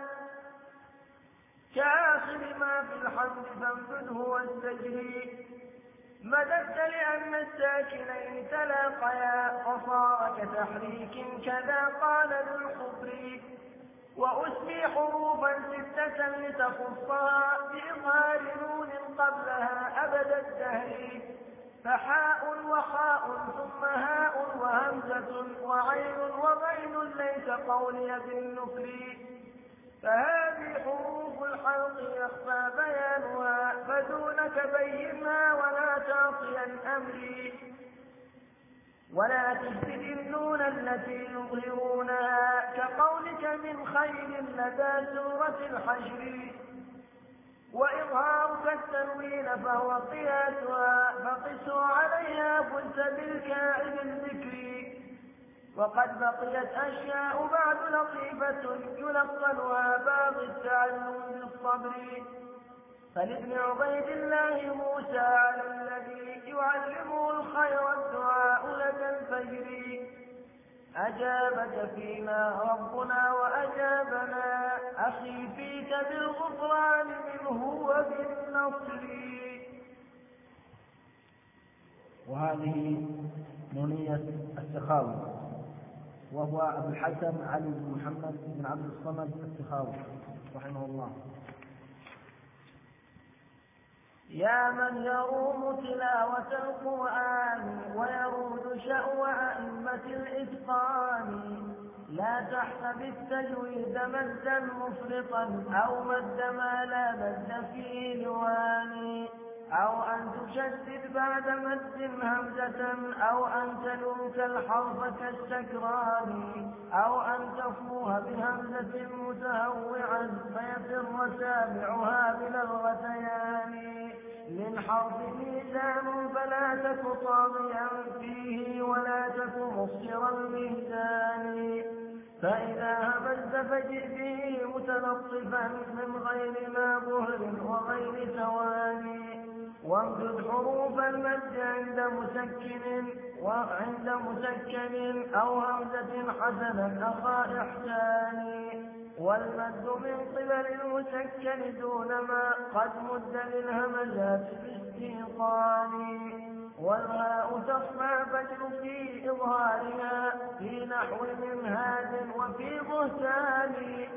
كآخر ما في الحمد فانفذه واستجري مددت لأن الساكنين تلاقيا فصار كتحريك كذا قال للخبري. وأسمي حروفا ستة لتخصها بإظهار نون قبلها أبد الدهر، فحاء وخاء ثم هاء وهمزة وعين وغين ليس قولي بالنكر. فهذه حروف الحلق يخفى بيانها، فدونك بينها ولا تعصيا أمري، ولا تشتد النون التي يظهرونها كقولك من خير لدى سورة الحشر. وإظهارك التنوين فهو قياسها، فقسوا عليها فزت بالكائن الذكري. وقد بقيت أشياء بعد لطيفة يلقنها بعض التعلم بالصبر. فلابن عبيد الله موسى على الذي يعلمه الخير الدعاء لدى الفجر. أجابك فيما ربنا وأجابنا، أخي فيك بالغفران منه وبالنصر. وهذه نونية السخاوي، وهو أبو الحسن علي بن محمد بن عبد الصمد السخاوي رحمه الله. يا من يروم تلاوة القرآن ويرود شأو أئمة الإتقان، لا تحسب التجويد مدا مفرطا أو مد ما لا مد فيه لوان، أو أن تشدد بعد مد همزة، أو أن تلوك الحرف كالسكران، أو أن تفوه بهمزة متهوعا فيفر سامعها من الغثيان. للحرف ميزان فلا تك طاغيا فيه ولا تك مصر الميزان، فإذا همزت فجئ به متلطفا من غير ما بهر وغير ثواني. وامدد حروف المد عند مسكن وعند مسكن أو همزة حسنا أخا إحسان. والمد من قبل المسكن دون ما قد مد للهمزات باستيقان. والهاء تخفى فجر في إظهارها في نحو منهاد وفي بهتان.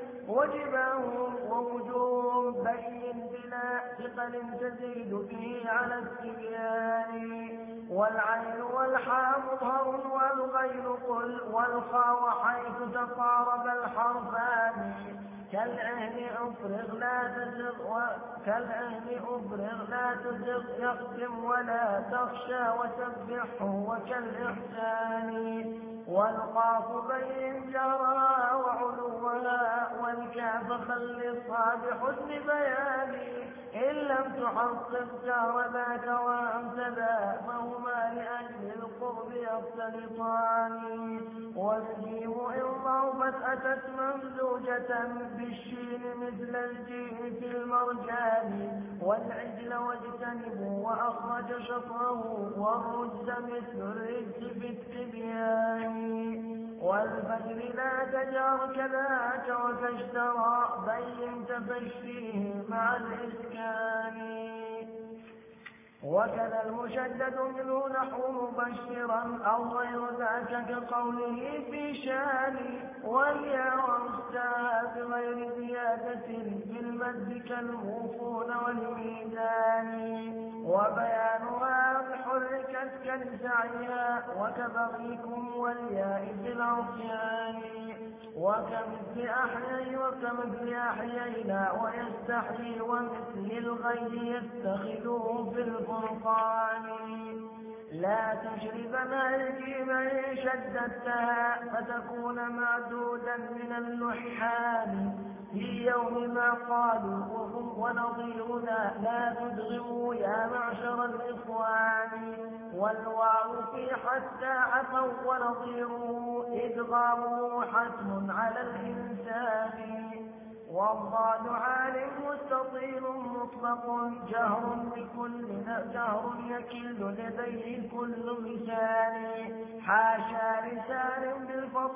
وجباهم ووجوه بين بلا ثقل تزيد فيه على التبيان. والعين والحاء مظهر والغين قل، والخاء حيث تقارب الحرفان. كالعهن أفرغ لا تزغ كالعهن أفرغ لا تزغ يختم ولا تخشى وسبحه وكالإحسان. والقاف بين جهرها وعلوها، والكاف خلصها بحسن بيان. إن لم تحقق جهر ذاك وأنت ذا فهما لأجل القرب يختلطان. والجيم إن ضعفت أتت ممزوجة بالشين مثل الجيم في المرجان. والعجل واجتنبوا وأخرج شطره، والرجز مثل الرجز في التبيان. والفجر لا تجار كذاك وكاشترى بين تفشيه مع الإسكان. وكذا المشدد منه نحو مبشرا أو غير ذاك كقوله في شان. والياء ومستاها بغير زيادة في المد كالموفون والميزان. وبيانها بحركت كالسعيها وكبغيكم والياء في العصيان. وكمثل أحيي وكمثل أحيينا ويستحيي ومثل الغي يتخذه في الفرقان. لا تشربنا الجيم إن شددتها فتكون معدودا من اللحان. في يوم ما قالوا وهم ونظيرنا لا تدغموا يا معشر الإخوان. والواو في حتى عفوا ونظيره إدغامه حتم على الإنسان. والضاد عال مستطيل مطلق جهر بكل جهر يكل لديه كل لسان. حاشا لسان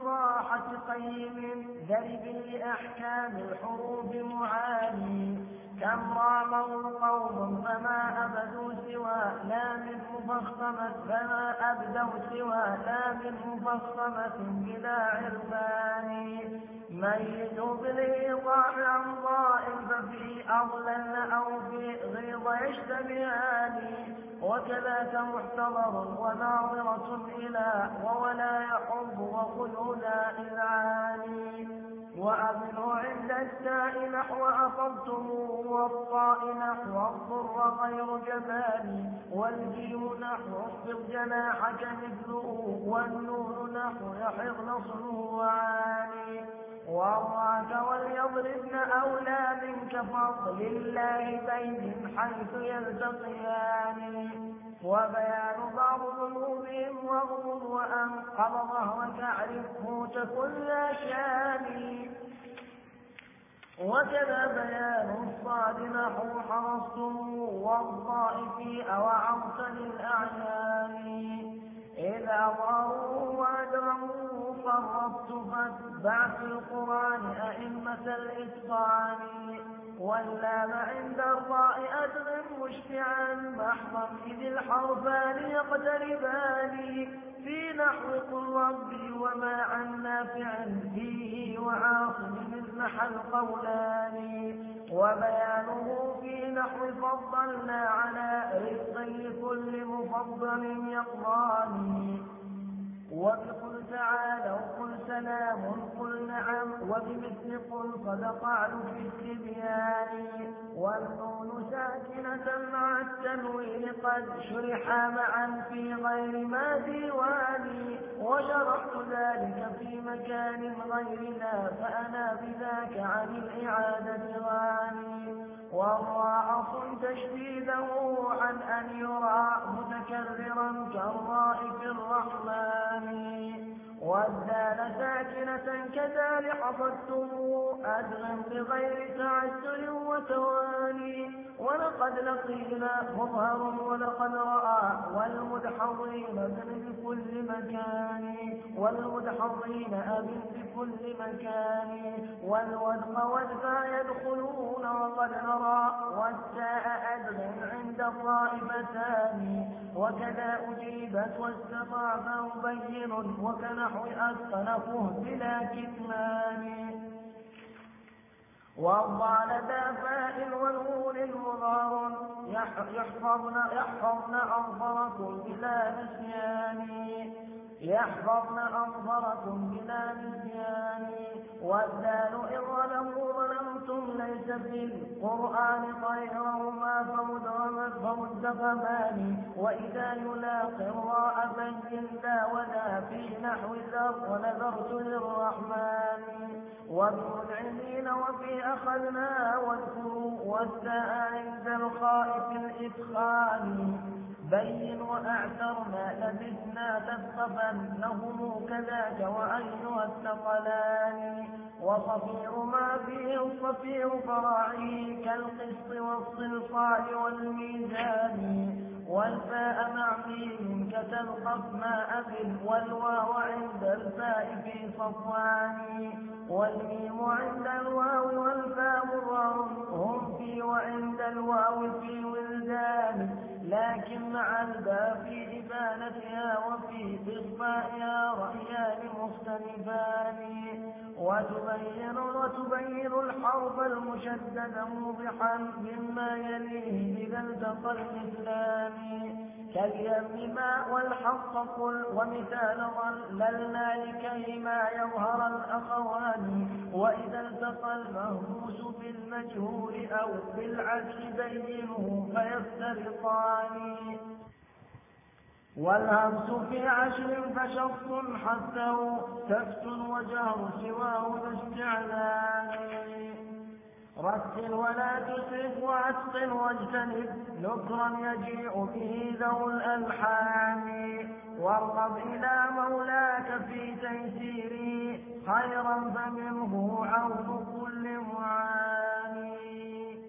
بالفصاحة قيم ذرب لأحكام الحروف معاني. كم راموا قوم فما أبدوا سوى لا من مفخمة فما أبدوا سوى لا من مفخمة بلا عرفان ميت بالإيضاح عن ضائم ففي أضلل أو في غيظ يشتبهان وكذاك محتضر وناظرة إلى وولا يحب وخذ لا إذعان وأبنوا عند التاء نحو أصبتم والطاء نحو الضر غير جبان والجيم نحو اخفض جناحك مثله والنون نحو يحض نصره وعاني والراك وليضربن أولى منك فضل الله بين حيث يلتقيان وبيان بعض ذنوبهم واغضب وأنقض ظهرك اعرفه تكن لا شاني وكذا بيان الصاد نحو حرصتم والضائف أو عرس للأعيان إذا ضاروا وأدرموا فرطت فاتبع في القرآن أئمة الإتقان واللام عند الراء أدغم مشفعا محضا إذ الحرفان يقتربان في نحو قل ربي وما عن نافع فيه وعاصم مزمح القولان وبيانه في نحو فضلنا على رزق لكل مفضل يقضاني وبقل تعالوا قل سلام قل نعم وبمثل قل صدق علو في التبيان والنون ساكنة مع التنوين قد شرحا معا في غير ما ديواني وشرحت ذلك في مكان غيرنا فأنا بذاك عن الإعادة غاني والراء صن تشديده عن أن يرى متكررا كالراء في الرحمن والدال ساكنة كذا حفظته أدغم بغير تعسر وتواني ولقد لقينا مظهر ولقد رأى والمدحضين بن بكل مكان والمدحضين أبن بكل مكان والودق والفا يدخلون وقد نرى والتاء أدغم عند الطائفتان وكذا أجيبت واستطاع فأبين وكنحو أسقنفه بلا كتمان والضال ذا فاء والغول المضار يحفظن يحفظن أنظركم بلا نسيان يحفظن أنظركم بلا نسيان والدال إن ظلموا ظلمتم ليس في القرآن غيرهما فمدغمان وإذا يلاقي الراء بين ذا وذا في نحو ذر ونذرت للرحمن وبمنعمين وفي أخذنا واذكروا والتاء عند الخائف الإدخال بين وأعثرنا لبثنا تثقفا لهم كذاك وأيها الثقلان وصفير ما فيه الصفير فراعي كالقسط والصلصال والميزان والفاء مع ميم كتلقف ما أبل والواو عند الفاء في صفوان والميم عند الواو والفاء مرار هم في وعند الواو في ولدان لكن مع الباء في إبانتها وفي إخفائها رأيان مختلفان وتبين وتبين الحرف المشدد موضحا مما يليه إذا التقى المثلان كاليم ماء والحق قل ومثال ظللنا لكيما يظهر الأخوان وإذا التقى المهموس بالمجهول أو بالعكس بينه فيفترقان والهمس في عشر فشخص حثه تفت وجهر سواه باستعلان رتل ولا تسرف وأتقن واجتنب نكرا يجيء به ذو الألحان وارغب إلى مولاك في تيسيره خيرا فمنه عون كل معاني.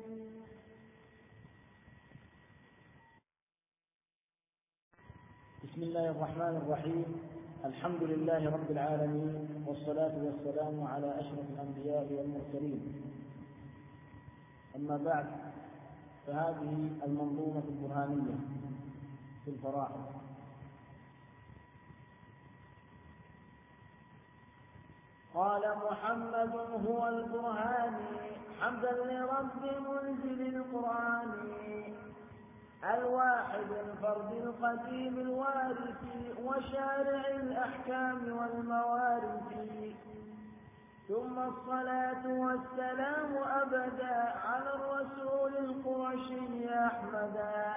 بسم الله الرحمن الرحيم. الحمد لله رب العالمين، والصلاة والسلام على أشرف الأنبياء والمرسلين أما بعد، فهذه المنظومة البرهانية في الفرائض. قال محمد هو البرهاني حمدا لرب منزل القرآن، الواحد الفرد القديم الوارث وشارع الأحكام والموارث، ثم الصلاة والسلام أبدا على الرسول القرشي أحمدا،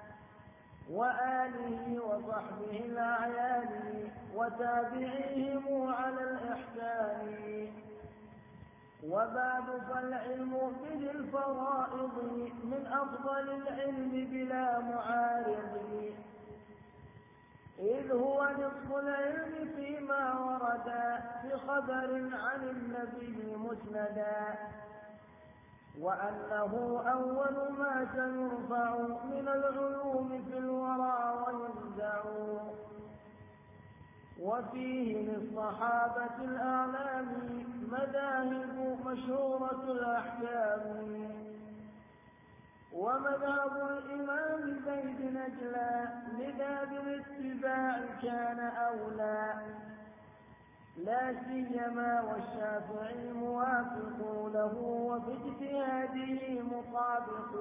وآله وصحبه الأعيان وتابعيهم على الإحسان. وبعد، فالعلم بذي الفرائض من أفضل العلم بلا معارض، إذ هو نصف العلم فيما ورد بخبر عن النبي مسندا، وأنه أول ما سيرفع من العلوم في الورى وينزع، وفيه للصحابة الأعلام مذاهب مشهورة الأحكام، ومذهب الإمام زيد نجلا لذا بالاتباع كان أولى، لا سيما والشافعي موافق له وباجتهاده مطابق.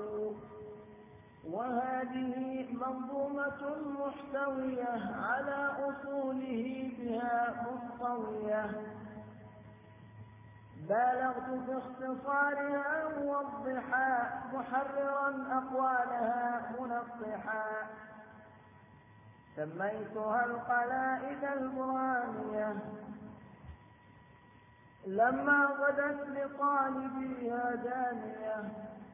وهذه منظومة محتوية على أصوله بها منطوية، بالغت في اختصارها موضحا محررا أقوالها منطحا، سميتها القلائد البرهانية لما غدت لطالبيها دانية.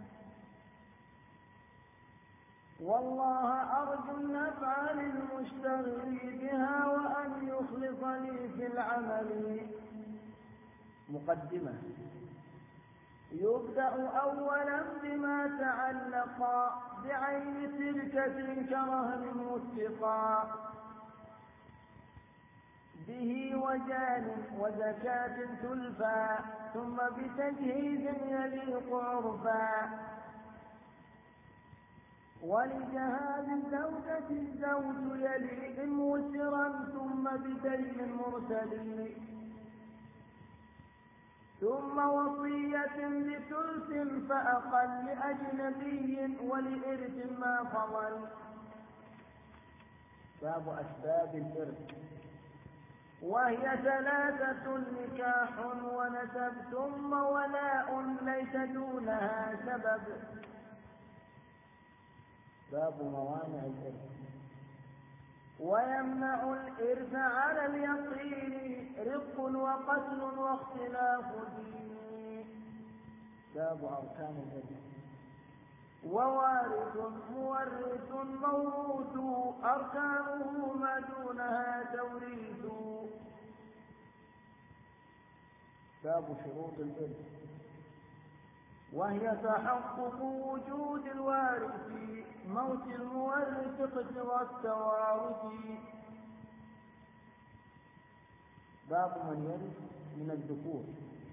والله أرجو النفع للمشتغل بها وأن يخلص لي في العمل. مقدمة. يبدأ أولا بما تعلق بعين تركة كرهن متقى، به وجان وزكاة تلفى، ثم بتجهيز يليق عرفا، ولجهاز الزوجة الزوج يلي موسرا، ثم بدين مرسل، ثم وصية بثلث فأقل لأجنبي ولإرث ما فضل. باب أسباب الإرث، وهي ثلاثة: نكاح ونسب ثم ولاء ليس دونها سبب. باب موانع الإرث، ويمنع الإرث على اليقين رق وقتل واختلاف دين. باب أركان الإرث، ووارث مورث موروث أركانه ما دونها توريث. باب شروط الإرث، وهي تحقق وجود الوارث، موت المورث اقتضى التوارث. باب من يرث من الذكور،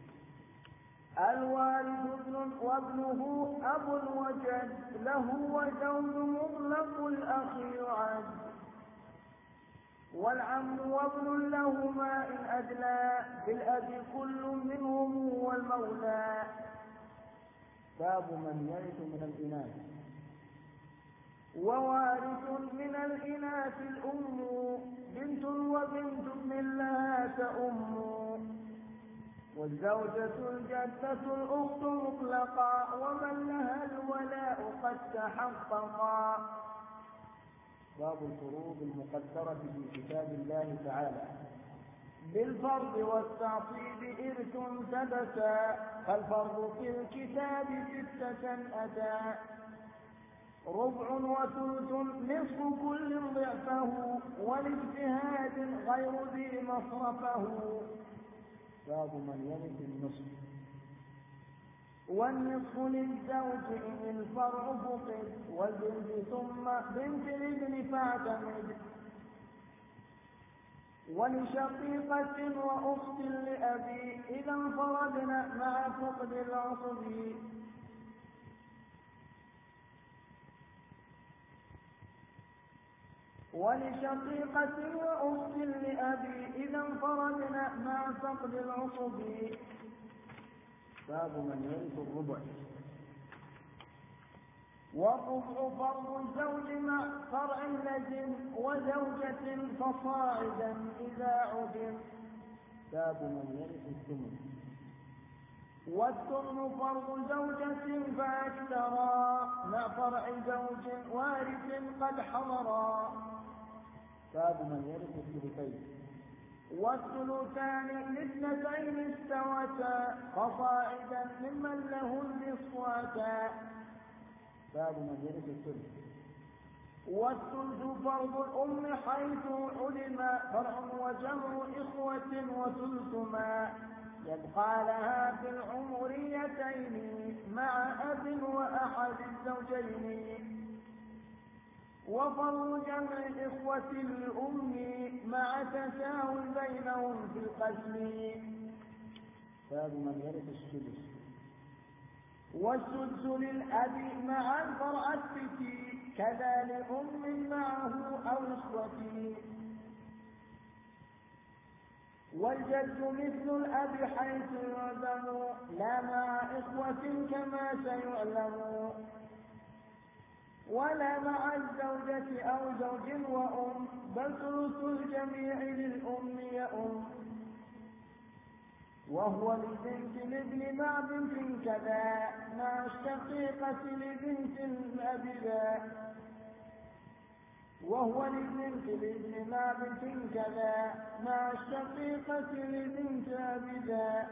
الوارث ابن وابنه أب وجد له وزوج مطلق الأخ يعد، والعم وابن لهما إن أدلى بالأب كل منهم والمولى. باب من يرث من الإناث، ووارث من الإناث الأم، بنت وبنت ابن لها تأم، والزوجة الجدة الأخت مطلقا، ومن لها الولاء قد تحققا. باب الفروض المقدرة في كتاب الله تعالى، بالفرض والتعصيب إرث ثبتا، فالفرض في الكتاب ستة أتى، ربع وثلث نصف كل ضعفه، والاجتهاد غير ذي مصرفه. باب من يرث النصف، والنصف للزوج إن الفرع فقد، والبنت ثم بنت الابن فاعتمد، ولشقيقة وأخت لأبي إذا انفردن مع فقد العصب. ولشقيقة وأخت لأبي إذا انفردنا مع فقد العصب. باب من يرث الربع. والربع فرض الزوج مع فرع لزم وزوجة فصاعدا إذا عدم. باب من يرث الثمن. والثمن فرض زوجة فأكثرا مع فرع زوج وارث قد حضرا. باب من يرث الثلثين. والثلثان لاثنتين استوتا فصاعدا ممن له النصفتا. باب من يرث الثلث. والثلث فرض الأم حيث علم فرع وجمع إخوة وثلثما يبقى لها في العمريتين مع أب وأحد الزوجين. وفرض جمع إخوة الأم مع تساوي بينهم في القسم. باب من يرث السدس. والسدس للأب مع الفرع الستي كذا لأم معه أو إخوته. والجد مثل الأب حيث يعلم لا مع إخوة كما سيعلم. ولا مع الزوجة أو زوج وأم بل ثلث الجميع للأم يؤم. وهو لبنت الابن مع بنت كذا مع الشقيقة لبنت الأب ذا. وهو لبنت الابن مع بنت كذا مع الشقيقة لبنت أب ذا.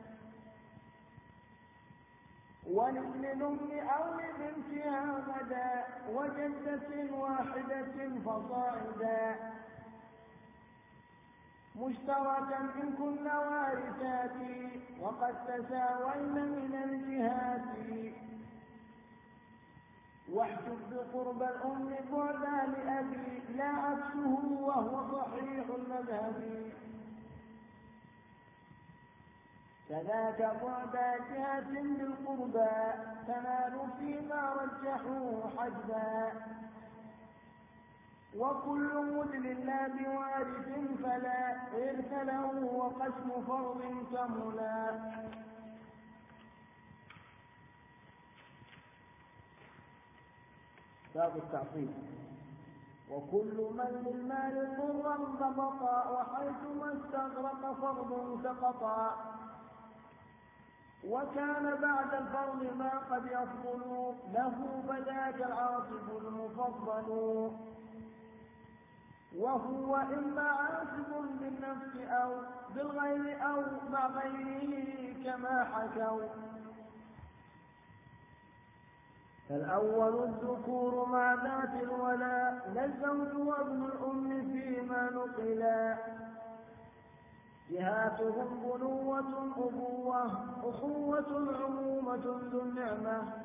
ولابن الأم أو لبنتها غدا وجدة واحدة فصاعدا مشتركا إن كن وارثات وقد تساوين من الجهات. واحجب بقرب الأم بعدا لأبي لا عكسه وهو صحيح المذهب. كذاك بعد جهة بالقربى تنال فيما رجحوه حجبا. وكل مدل لا بوارث فلا إرث له وقسم فرض كملا. باب التعصيب. وكل من للمال ضرا ضبطا وحيثما استغرق فرض سقطا. وكان بعد الفرض ما قد يفضل له فذاك العاصب المفضل. وهو إما عاصب بالنفس أو بالغير أو مع غيره كما حكوا. فالأول الذكور مع ذات الولاء لا الزوج وابن الأم فيما نقلا. جهاتهم بنوة أبوة أخوة عمومة ذو النعمة.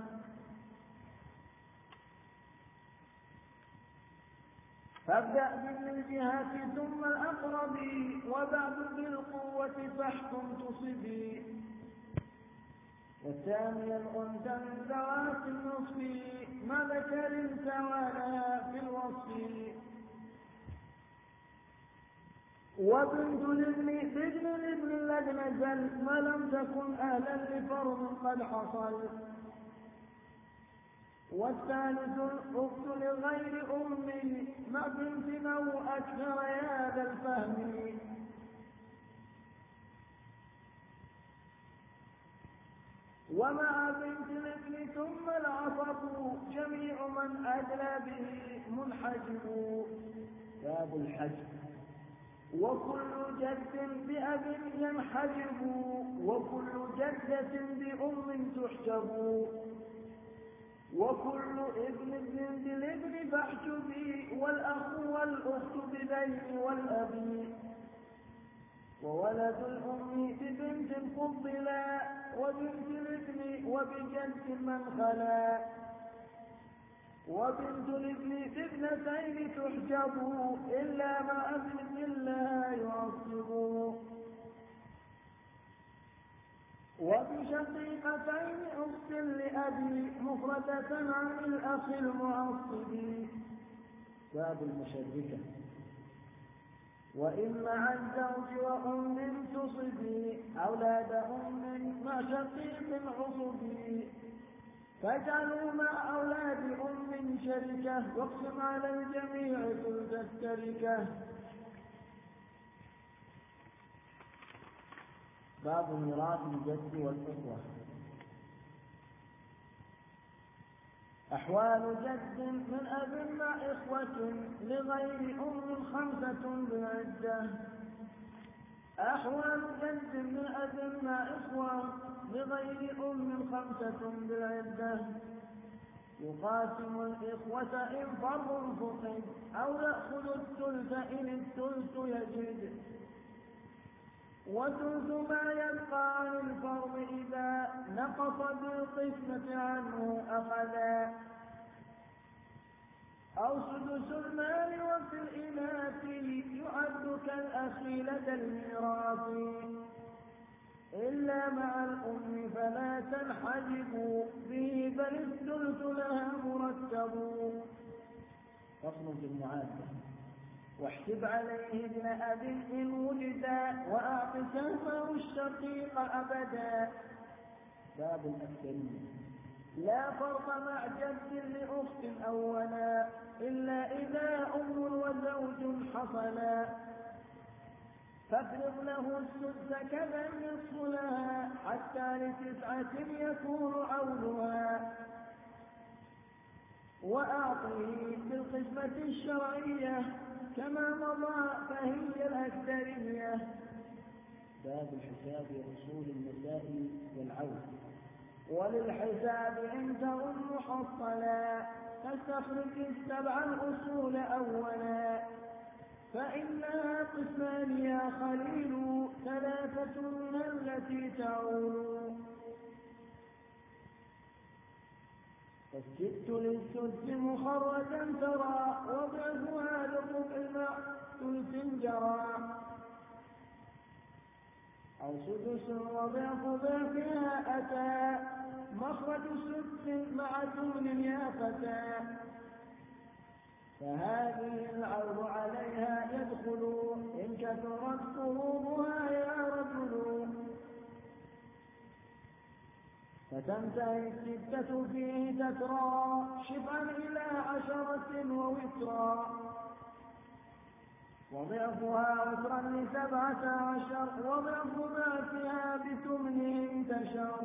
فابدأ بابن الجهات ثم الأقرب وبعد بالقوة فاحكم تصبي. والثاني الأنثى من ذوات النصف ما ذكر سوانا في الوصف. وبنت الابن بابن الابن الذي نزل ما لم تكن أهلا لفرض قد حصل. والثالث الأخت لغير أم مع بنت أو أكثر يا ذا الفهم. ومع بنت الابن ثم العصب جميع من أدلى به منحجب. باب الحجب. وكل جد بأب ينحجب وكل جدة بأم تحجب. وكل ابن ابن بالابن فاحجبي والأخ والأخت ببين والأب. وولد الأم ببنت فضلا وبنت الابن وبجد من خلا. وبنت الابن بابنتين تحجب إلا مع ابن لا يعصب. وبشقيقتين أخت لأبي مفردة عن الأخ المعصب. باب المشركة. وإن مع الزوج وأم تصبي أولاد أم مع شقيق عصبي فاجعلوا مع أولاد أم شركة واقسم على الجميع ثلث التركة. باب ميراث الجد والإخوة. أحوال جد من أب مع إخوة لغير أم خمسة بالعدة. أحوال جد من أب مع إخوة لغير أم خمسة بالعدة. يقاسم الإخوة إن فرض فقد أو يأخذ الثلث إن الثلث يجد. وثلث ما يبقى عن الفرض إذا نقص بالقسمة عنه أخذا. أو سدس المال وفي الإناث يعد كالأخي لدى الميراث إلا مع الأم فلا تنحجب به بل الثلث لها مرتب. فصل في المعادة. واحسب عليه ابن أب إن وجدا وأعط سهمه الشقيق أبدا. باب الأكثرية. لا فرق مع جد لأخت أولا إلا إذا أم وزوج حصلا. فافرض له السدس كذا النصف لها حتى لتسعة يكون عولها. وأعطه بالقسمة الشرعية كما مضى فهي الأكثرية. باب الحساب وأصول المسائل والعود. وللحساب عند أم محصلا فاستخرج السبع الأصول أولا فإنها قسمان يا خليل ثلاثة من التي تعول. فالست للسدس مخرجا ترى وضعها للربع مع ثلث جرى. أو سدس وضعف ضعفها أتى مخرج سدس مع ثمن يا فتى. فهذه العود عليها يدخل إن كثرت فروضها يا رجل. فتنتهي الستة فيه تترى شفعا إلى عشرة ووترا. وضعفها وترا لسبعة عشر وضعف ضعفها بثمن انتشر.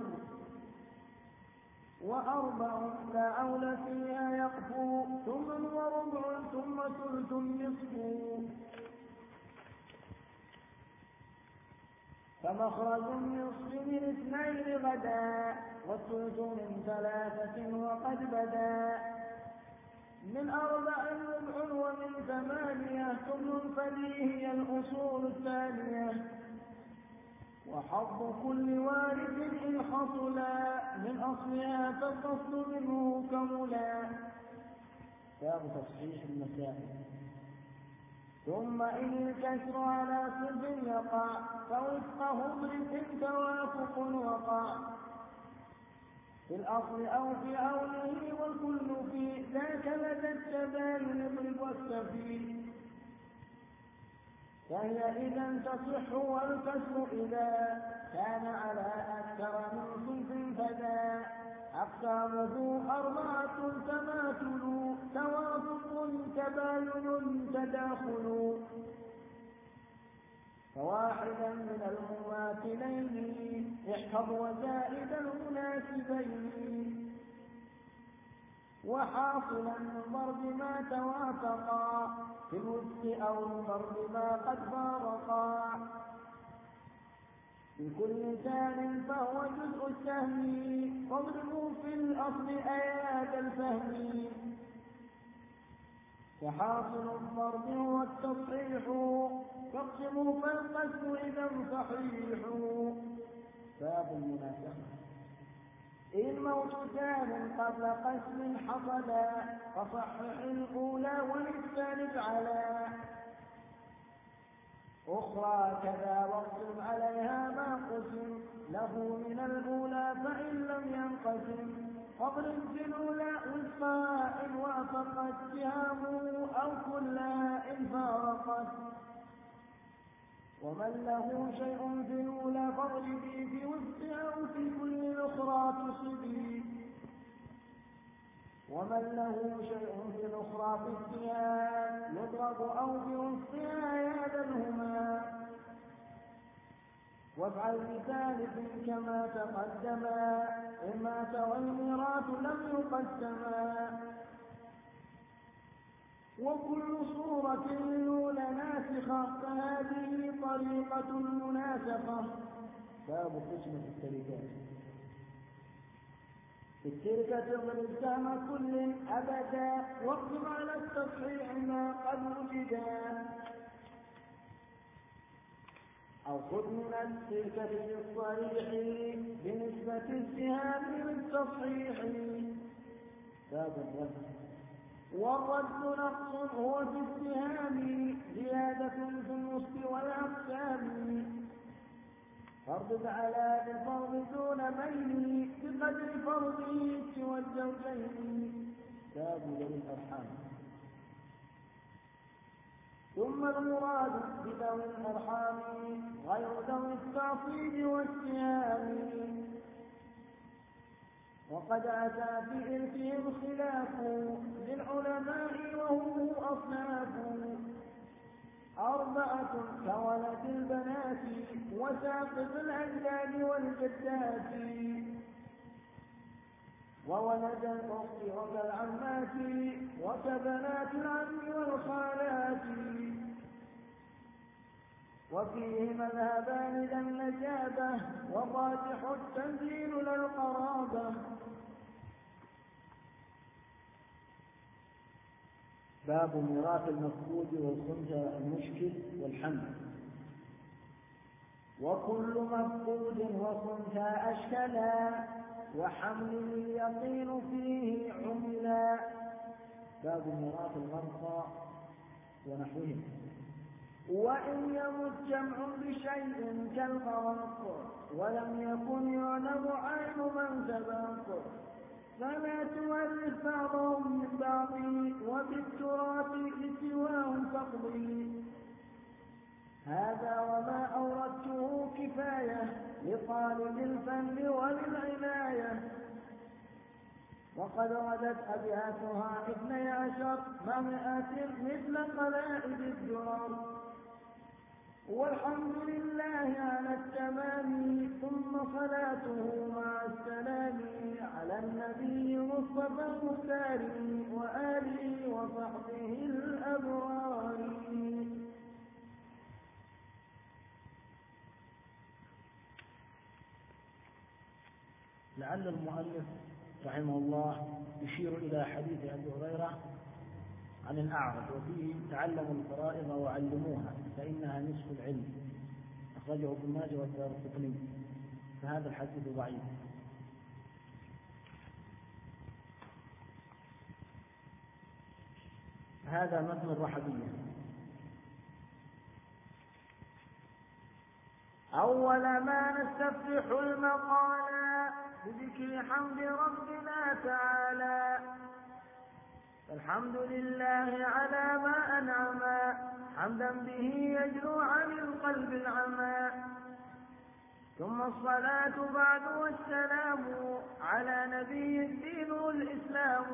وأربع لا عول فيها يقفو ثم وربع ثم ثلث نصف. فمخرج النصف من اثنين غدا والثلث من ثلاثة وقد بدا. من أربع ربع ومن ثمانية ثمن فدي هي الأصول الثانية. وحظ كل وارث إن حصلا من أصلها فالفصل منه كملا. باب تصحيح المسائل. ثم إن الكسر على صف يقع فوفقه اضرب توافق وقع في الأصل أو في عونه والكل في ذاك لدى التباين اضرب واكتفي. فهي إذا تصح والكسر إذا كان على أكثر من صنف فذا. أقسامه أربعة تماثل توافق تباين تداخل. فواحدا من المماثلين احفظ وزائد المناسبين. وحاصلا من ضرب ما توافقا في الوفق أو من ضرب ما قد فارقا. في كل ثان فهو جزء السهم فاضربوا في الأصل أياد الفهم. فحاصل الضرب هو التصحيح فاقسموا فالقسم إذا صحيح. باب المناسخة. إن موت ثان قبل قسم حصلا فصحح الأولى وللثالث على أخرى كذا واقسم عليها ما قسم له من الأولى فإن لم ينقسم. فاضرب في الأولى وفقا إن وافقت سهامه أو كلها إن فارقت. ومن له شيء في الأولى فاضربي في وسطها أو في كل الأخرى تصبي. ومن له شيء في الأخرى في السهام يضرب أو في وسطها يأذنهما. وافعل بثالث كما تقدما إن مات والميراث لم يقسما. وكل صورة الأولى ناسخة فهذه طريقة المناسخة. باب قسمة التركات. في التركة اضرب سهم كل أبدا واقسم على التصحيح ما قد وجدا. أو خذ من التركة للصريح بنسبة السهام للتصحيح. باب الرد. والرد نقص هو في السهام زيادة في النصف والأقسام. فارض على الفرض دون ميل بقدر فرضه سوى الزوجين. باب ذوي الأرحام. ثم المراد بذوي الأرحام غير ذوي التعصيب والسهام. وقد أتى في إرثهم خلاف للعلماء وهم أصناف. أربعة كولد البنات وساقط الأجداد والجدات. وولد الأخت وكالعمات وكبنات العم والخالات. وفيه مذهبان ذا النجابة والراجح التنزيل للقرابة. باب ميراث المفقود والخنثى المشكل والحمل. وكل مفقود وخنثى أشكلا وحمل اليقين فيه عملا. باب ميراث الغرقى ونحوهم. وإن يمت جمع بشيء كالغرق ولم يكن يعلم عين من سبق فلا تورث بعضهم من بعض وبالتراث لسواهم فاقضي. هذا وما أوردته كفاية لطالب الفن وللعناية. وقد ردت أبياتها اثني عشر مع مئات مثل قلائد الدرر. والحمد لله على التمام ثم صلاته مع السلام على النبي مصطفى المختار وآله وصحبه الأبرار. لعل المؤلف رحمه الله يشير إلى حديث أبي هريرة عن الأعرج وفيه تعلموا الفرائض وعلموها فإنها نصف العلم. أخرجه ابن ماجه والدارقطني. فهذا الحديث ضعيف. هذا متن الرحبية. أول ما نستفتح المقال بذكر حمد ربنا تعالى. الحمد لله على ما أنعم حمدا به يجلو عن القلب العمى. ثم الصلاة بعد والسلام على نبي الدين الإسلام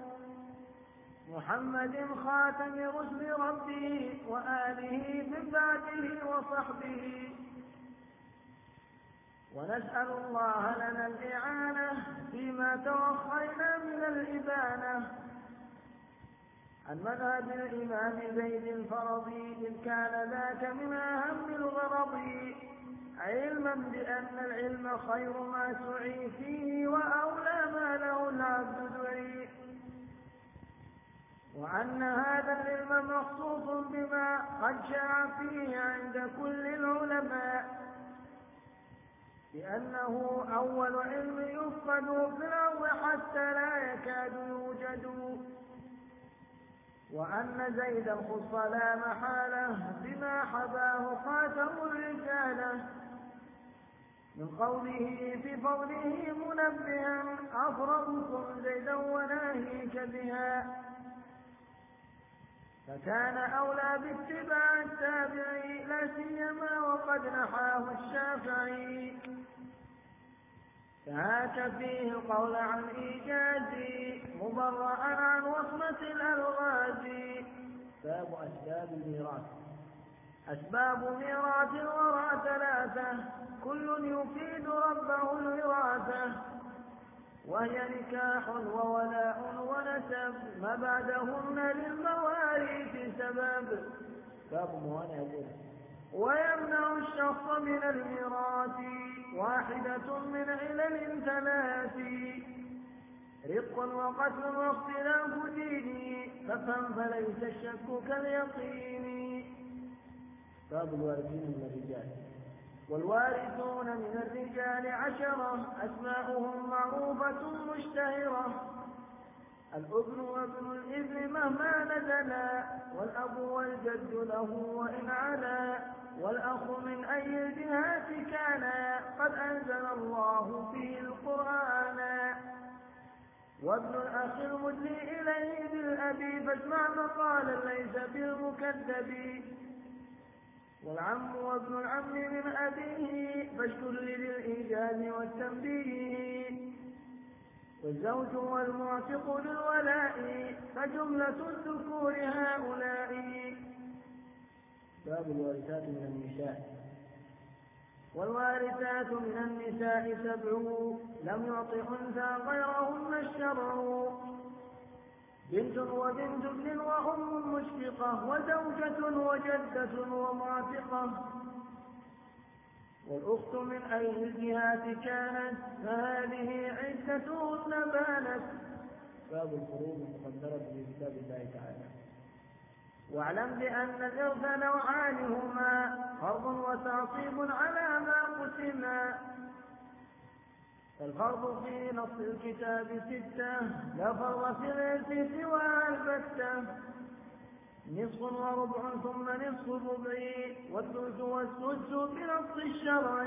محمد خاتم رسل ربه وآله من بعده وصحبه. ونسأل الله لنا الإعانة فيما توخينا من الإبانة عن مذهب الإمام زيد الفرضي إذ كان ذاك من أهم الغرض علما بأن العلم خير ما سعي فيه وأولى ما له العبد دعي. وأن هذا العلم مخصوص بما قد شاع فيه عند كل العلماء لأنه أول علم يفقد في الأرض حتى لا يكاد يوجد. وأن زيدا خص لا محالة بما حباه خاتم الرسالة من قوله في فضله منبها أفرضكم زيدا وناهيك بها، فكان أولى باتباع التابعي لا سيما وقد نحاه الشافعي. فهاك فيه القول عن إيجازي مبرأ عن وصمة الألغاز. باب أسباب الميراث. أسباب ميراث الورى ثلاثة كل يفيد ربه الوراثة، وهي نكاح وولاء ونسب ما بعدهن للمواريث سبب. باب موانع الإرث. ويمنع الشخص من الميراث واحدة من علل ثلاث، رق وقتل واختلاف دين فافهم فليس الشك كاليقين. باب الوارثين من الرجال. والوارثون من الرجال عشرة أسماؤهم معروفة مشتهرة، الابن وابن الابن مهما نزلا، والأب والجد له وإن علا، والأخ من أي الجهات كان قد أنزل الله فيه القرآن، وابن الأخ المدلي إليه بالأبي فاسمع مقالا ليس بالمكذب، والعم وابن العم من أبيه فاشكر للإيجاز والتنبيه، والزوج والمعتق للولاء فجملة الذكور هؤلاء. باب الوارثات من النساء. والوارثات من النساء سبع لم يعط أنثى غيرهن الشرع، بنت وبنت ابن وأم مشفقة وزوجة وجدة ومعتقة، والأخت من أي الجهات كانت فهذه عدتهن بانت. باب الفروض المقدرة في كتاب الله تعالى. واعلم بأن الإرث نوعان هما فرض وتعصيب على ما قسما، فالفرض في نص الكتاب ستة لا فرض في الإرث سوى البتة، نصف وربع ثم نصف الربع والثلث والسدس بنص الشرع،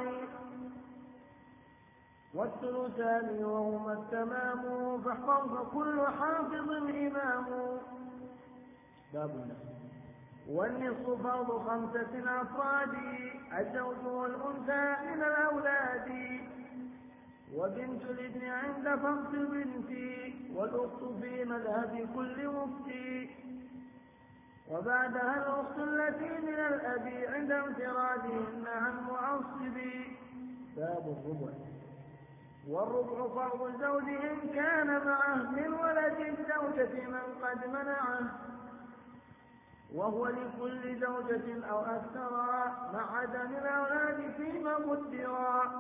والثلثان وهما التمام فاحفظ كل حافظ إمام. باب النصف. والنصف فرض خمسة أفراد الزوج والأنثى من الأولاد، وبنت الابن عند فرض البنت، والأخت في مذهب كل مفتي، وبعدها الأخت التي من الأب عند انفرادهن عن معصب. باب الربع. والربع فرض الزوج إن كان معه من ولد الزوجة من قد منعه، وهو لكل زوجة أو أكثر مع عدم الأولاد فيما قدرا.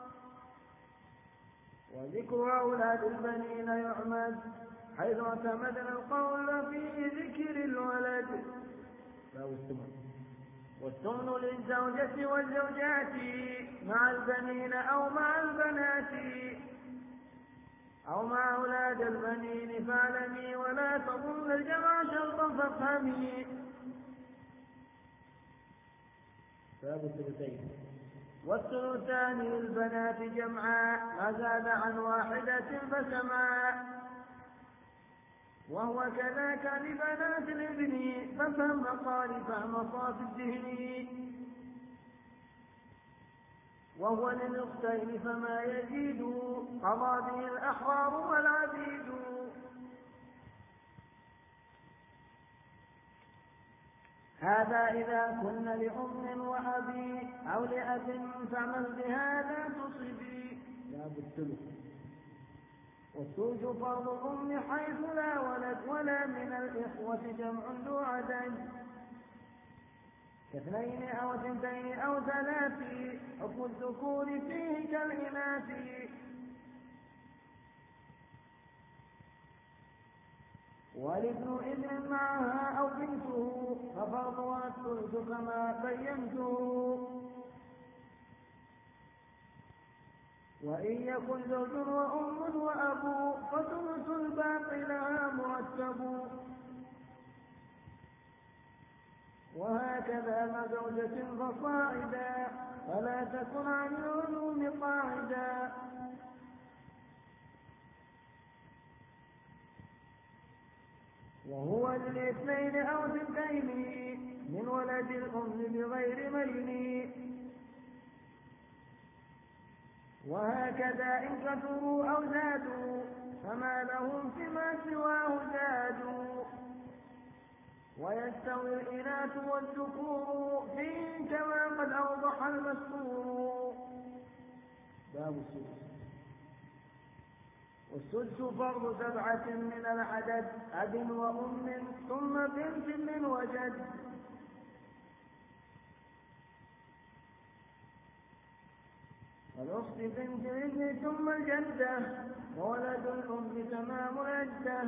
وذكر أولاد البنين يعمد حيث اعتمدنا القول في ذكر الولد. باب الثمن. والثمن للزوجة والزوجات مع البنين أو مع البنات، أو مع أولاد البنين فاعلمي ولا تظن الجمع شرطا فافهمي. باب الثلثين. والثلثان للبنات جمعا ما زاد عن واحدة فسمعا، وهو كذاك لبنات الابن ففهم مقال فهم صاف الذهن، وهو للأختين فما يزيد قضى به الأحرار والعبيد. هذا إذا كن لأم وأبي أو لأب فاعمل بهذا تصبي. باب الثلث. والثلث فرض الأم حيث لا ولد ولا من الإخوة جمع ذو عدد، كاثنين أو اثنتين أو ثلاث حكم الذكور فيه كالإناث. والابن ابن معها أو بنته ففرضها الثلث كما بينته، وإن يكن زوج وأم وأبو فثلث الباقي لها مرتب، وهكذا مع زوجة فصاعدا فلا تكن عن العلوم قاعدا. وهو للاثنين أو ثنتين من ولد الأم بغير مين. وهكذا إن كثروا أو زادوا فما لهم فيما سواه زادوا. ويستوي الإناث والذكور فيه كما قد أوضح المذكور. باب السدس. والسدس فرض سبعة من العدد أب وأم ثم بنت من وجد. والأخت بنت الابن ثم الجدة وولد الأم تمام العدة.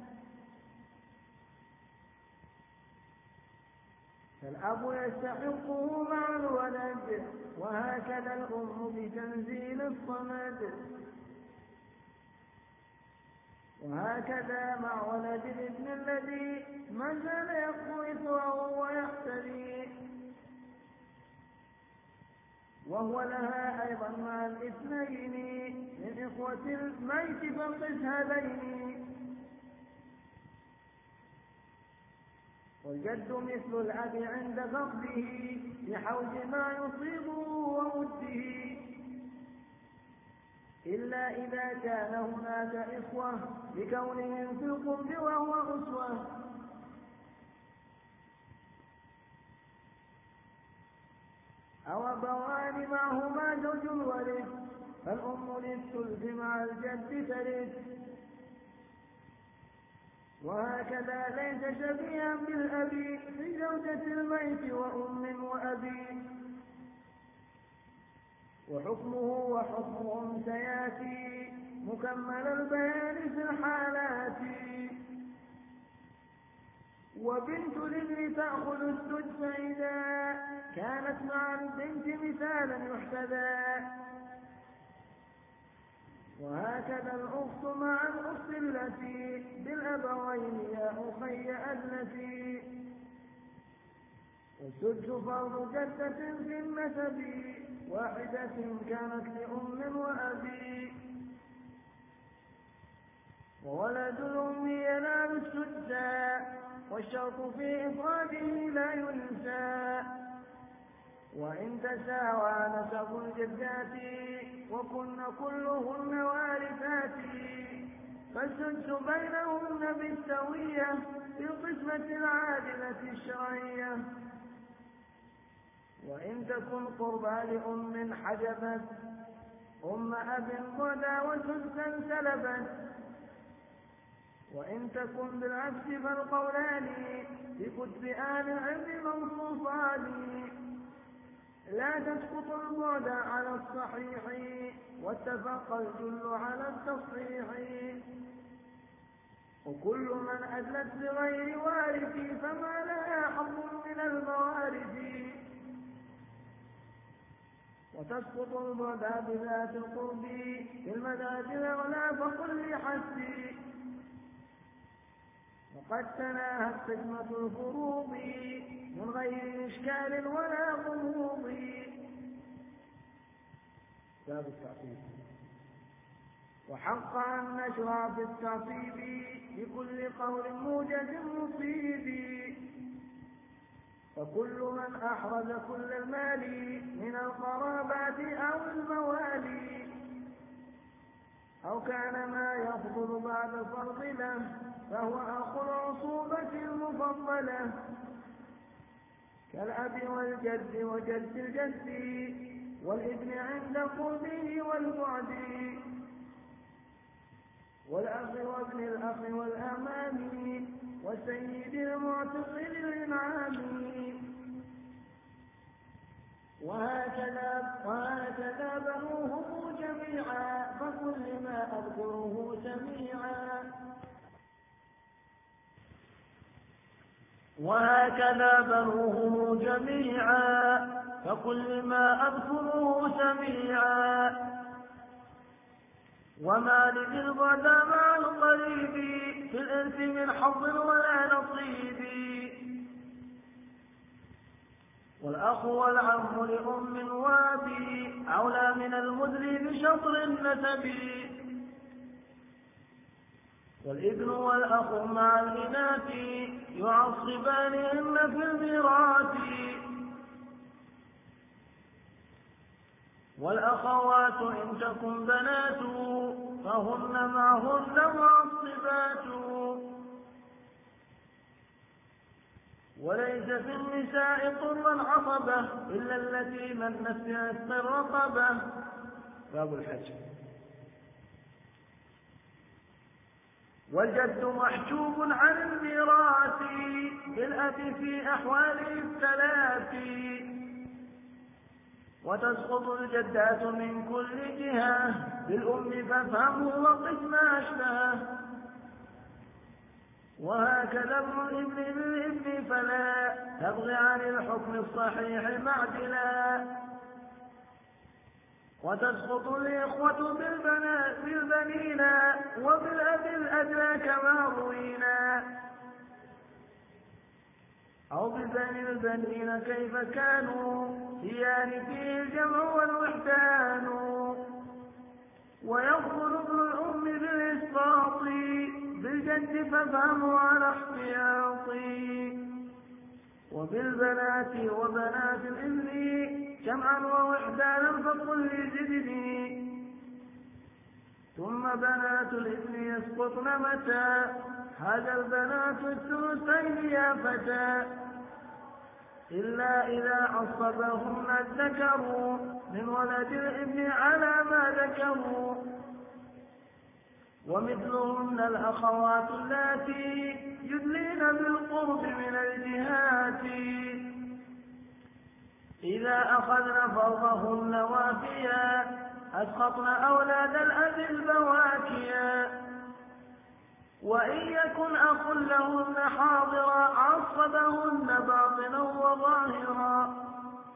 فالأب يستحقه مع الولد وهكذا الأم بتنزيل الصمد. وهكذا مع ولد الابن الذي ما زال يقوث وهو يحتذي. وهو لها أيضا مع الاثنين من إخوة الميت فانقذ هذين. والجد مثل الأب عند فقده بحوز ما يصيبه ومده. إلا إذا كان هناك إخوة بكونهم في القرب وهو أسوة. أو أبوان معهما زوج ورث فالأم للثلث مع الجد ترث. وهكذا ليس شبيها بالأب في زوجة الميت وأم وأبي. وحكمه وحكمهم سياتي مكمل البيان في الحالات. وبنت الابن تأخذ السدس إذا كانت مع البنت مثالا يحتذى. وهكذا الأخت مع الأخت التي بالأبوين يا أخي أدلتي. والسدس فرض جدة في النسب واحدة كانت لأم وأبي. وولد الأم ينال السدس والشرط في إفراده لا ينسى. وإن تساوى نسب الجدات وكن كلهن وارثات فالسدس بينهن بالسوية في القسمة العادلة الشرعية. وإن تكن قربى لأم حجبت أم أب غدا وسدسا سلبت. وإن تكن بالعكس فالقولان في كتب آل العلم منصوصان. لا تسقط البعد على الصحيح واتفق الجل على التصحيح. وكل من أدلت بغير وارث فما لها حظ من الموارث. وتسقط البعد بذات القرب في المذهب الأغلى فقل لحسي. وقد تناهت قسمة الفروض من غير إشكال ولا غموض. باب التعصيب. وحق أن نشرع في التعصيب بكل قول موجز مصيب. فكل من أحرز كل المال من القرابات أو الموالي أو كان ما يفضل بعد الفرض له فهو أخو العصوبة المفضلة كالأب والجد وجد الجد والابن عند قربه والبعد والأخ وابن الأخ والأمام والسيد المعتق للإنعام. وهكذا وهكذا بنوهم جميعا فكل ما أذكره سميعا. وهكذا بنوهم جميعا فكل ما أذكره سميعا. وما لذي الغدا مع القريب في الإرث من حظ ولا نصيب. والأخ والعم لأم وأبي أولى من المدرك شطر النسب. والابن والأخ مع الإناث يعصبانهن في الميراث. والأخوات إن تكن بنات فهن معهن معصبات. وليس في النساء طرا عصبة إلا التي منت بعتق الرقبة. باب الحج. والجد محجوب عن الميراث بالأب في أحواله الثلاث. وتسقط الجدات من كل جهة بالأم فافهمه وقس ما أشبهه. وهكذا ابن الابن بالابن فلا تبغي عن الحكم الصحيح معدلا. وتسقط الإخوة بالبنات بالبنين وبالأب الأدنى كما روينا. أو ببني البنين كيف كانوا سيان فيه الجمع والوحدان. ويفضل ابن الأم بالإسقاط بالجد فافهموا على احتياطي. وبالبنات وبنات الابن جمعا ووحدانا فقل لزدني. ثم بنات الابن يسقطن متى هذا البنات الثلثين يا فتى. إلا إذا عصبهن الذكر من ولد الابن على ما ذكروا. ومثلهن الأخوات اللاتي يدلين بالقرب من الجهات. إذا أخذن فرضهن وافيا أسقطن أولاد الأب البواكيا. وإن يكن أخ لهن حاضرا عصبهن باطنا وظاهرا.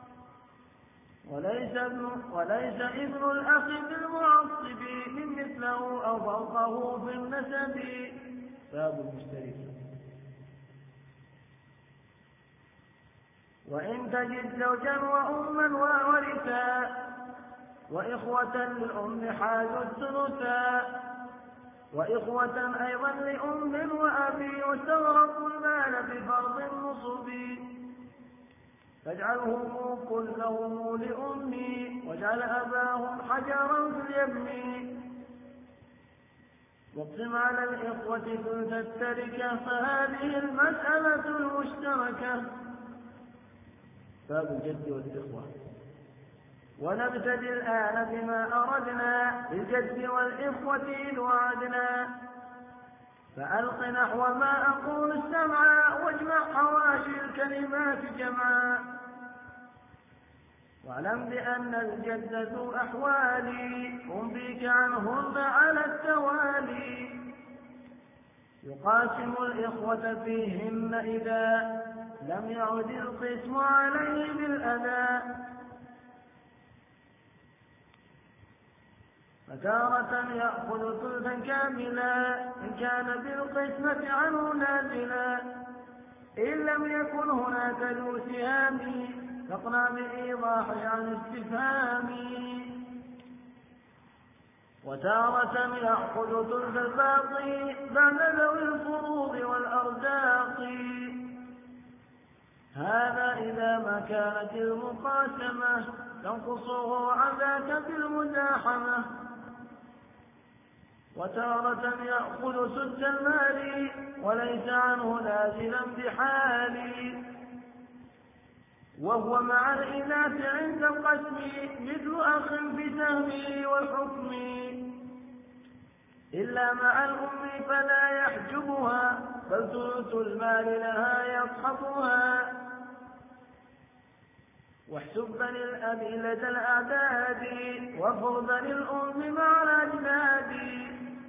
وليس ابن, وليس ابن الأخ بالمعصب من مثله أو فوقه في النسب. باب المشترك. وإن تجد زوجا وأما وورثا وإخوة للأم حازوا الثلثا. وإخوة أيضا لأم وأبي واستغرقوا المال بفرض النصب. فاجعلهم كلهم لأمي واجعل أباهم حجرا في اليم. واقسم على الإخوة ثلث التركة فهذه المسألة المشتركة. باب الجد والإخوة. ونبتدي الآن بما أردنا بالجد والإخوة إذ وعدنا. فألق نحو ما أقول السمع واجمع حواشي الكلمات جمعا. واعلم بأن الجد ذو أحوال أنبيك عنهن على التوالي. يقاسم الإخوة فيهن إذا لم يعد القسم عليه بالأذى. فتارة يأخذ ثلثا كاملا إن كان بالقسمة عنه نازلا. إن لم يكن هناك ذو سهام فاقنع بالإيضاح عن استفهام. وتارة يأخذ ثلث الباقي بعد ذوي الفروض والأرزاق. هذا إذا ما كانت المقاسمة تنقصه عن ذاك بالمزاحمة. وتارة يأخذ سدس المال وليس عنه نازلا بحال. وهو مع الإناث عند القسم مثل أخ بسهمه والحكم. إلا مع الأم فلا يحجبها بل ثلث المال لها يصحبها. واحسب بني الأب لدى الأعداد وفرض للأم مع الأجداد.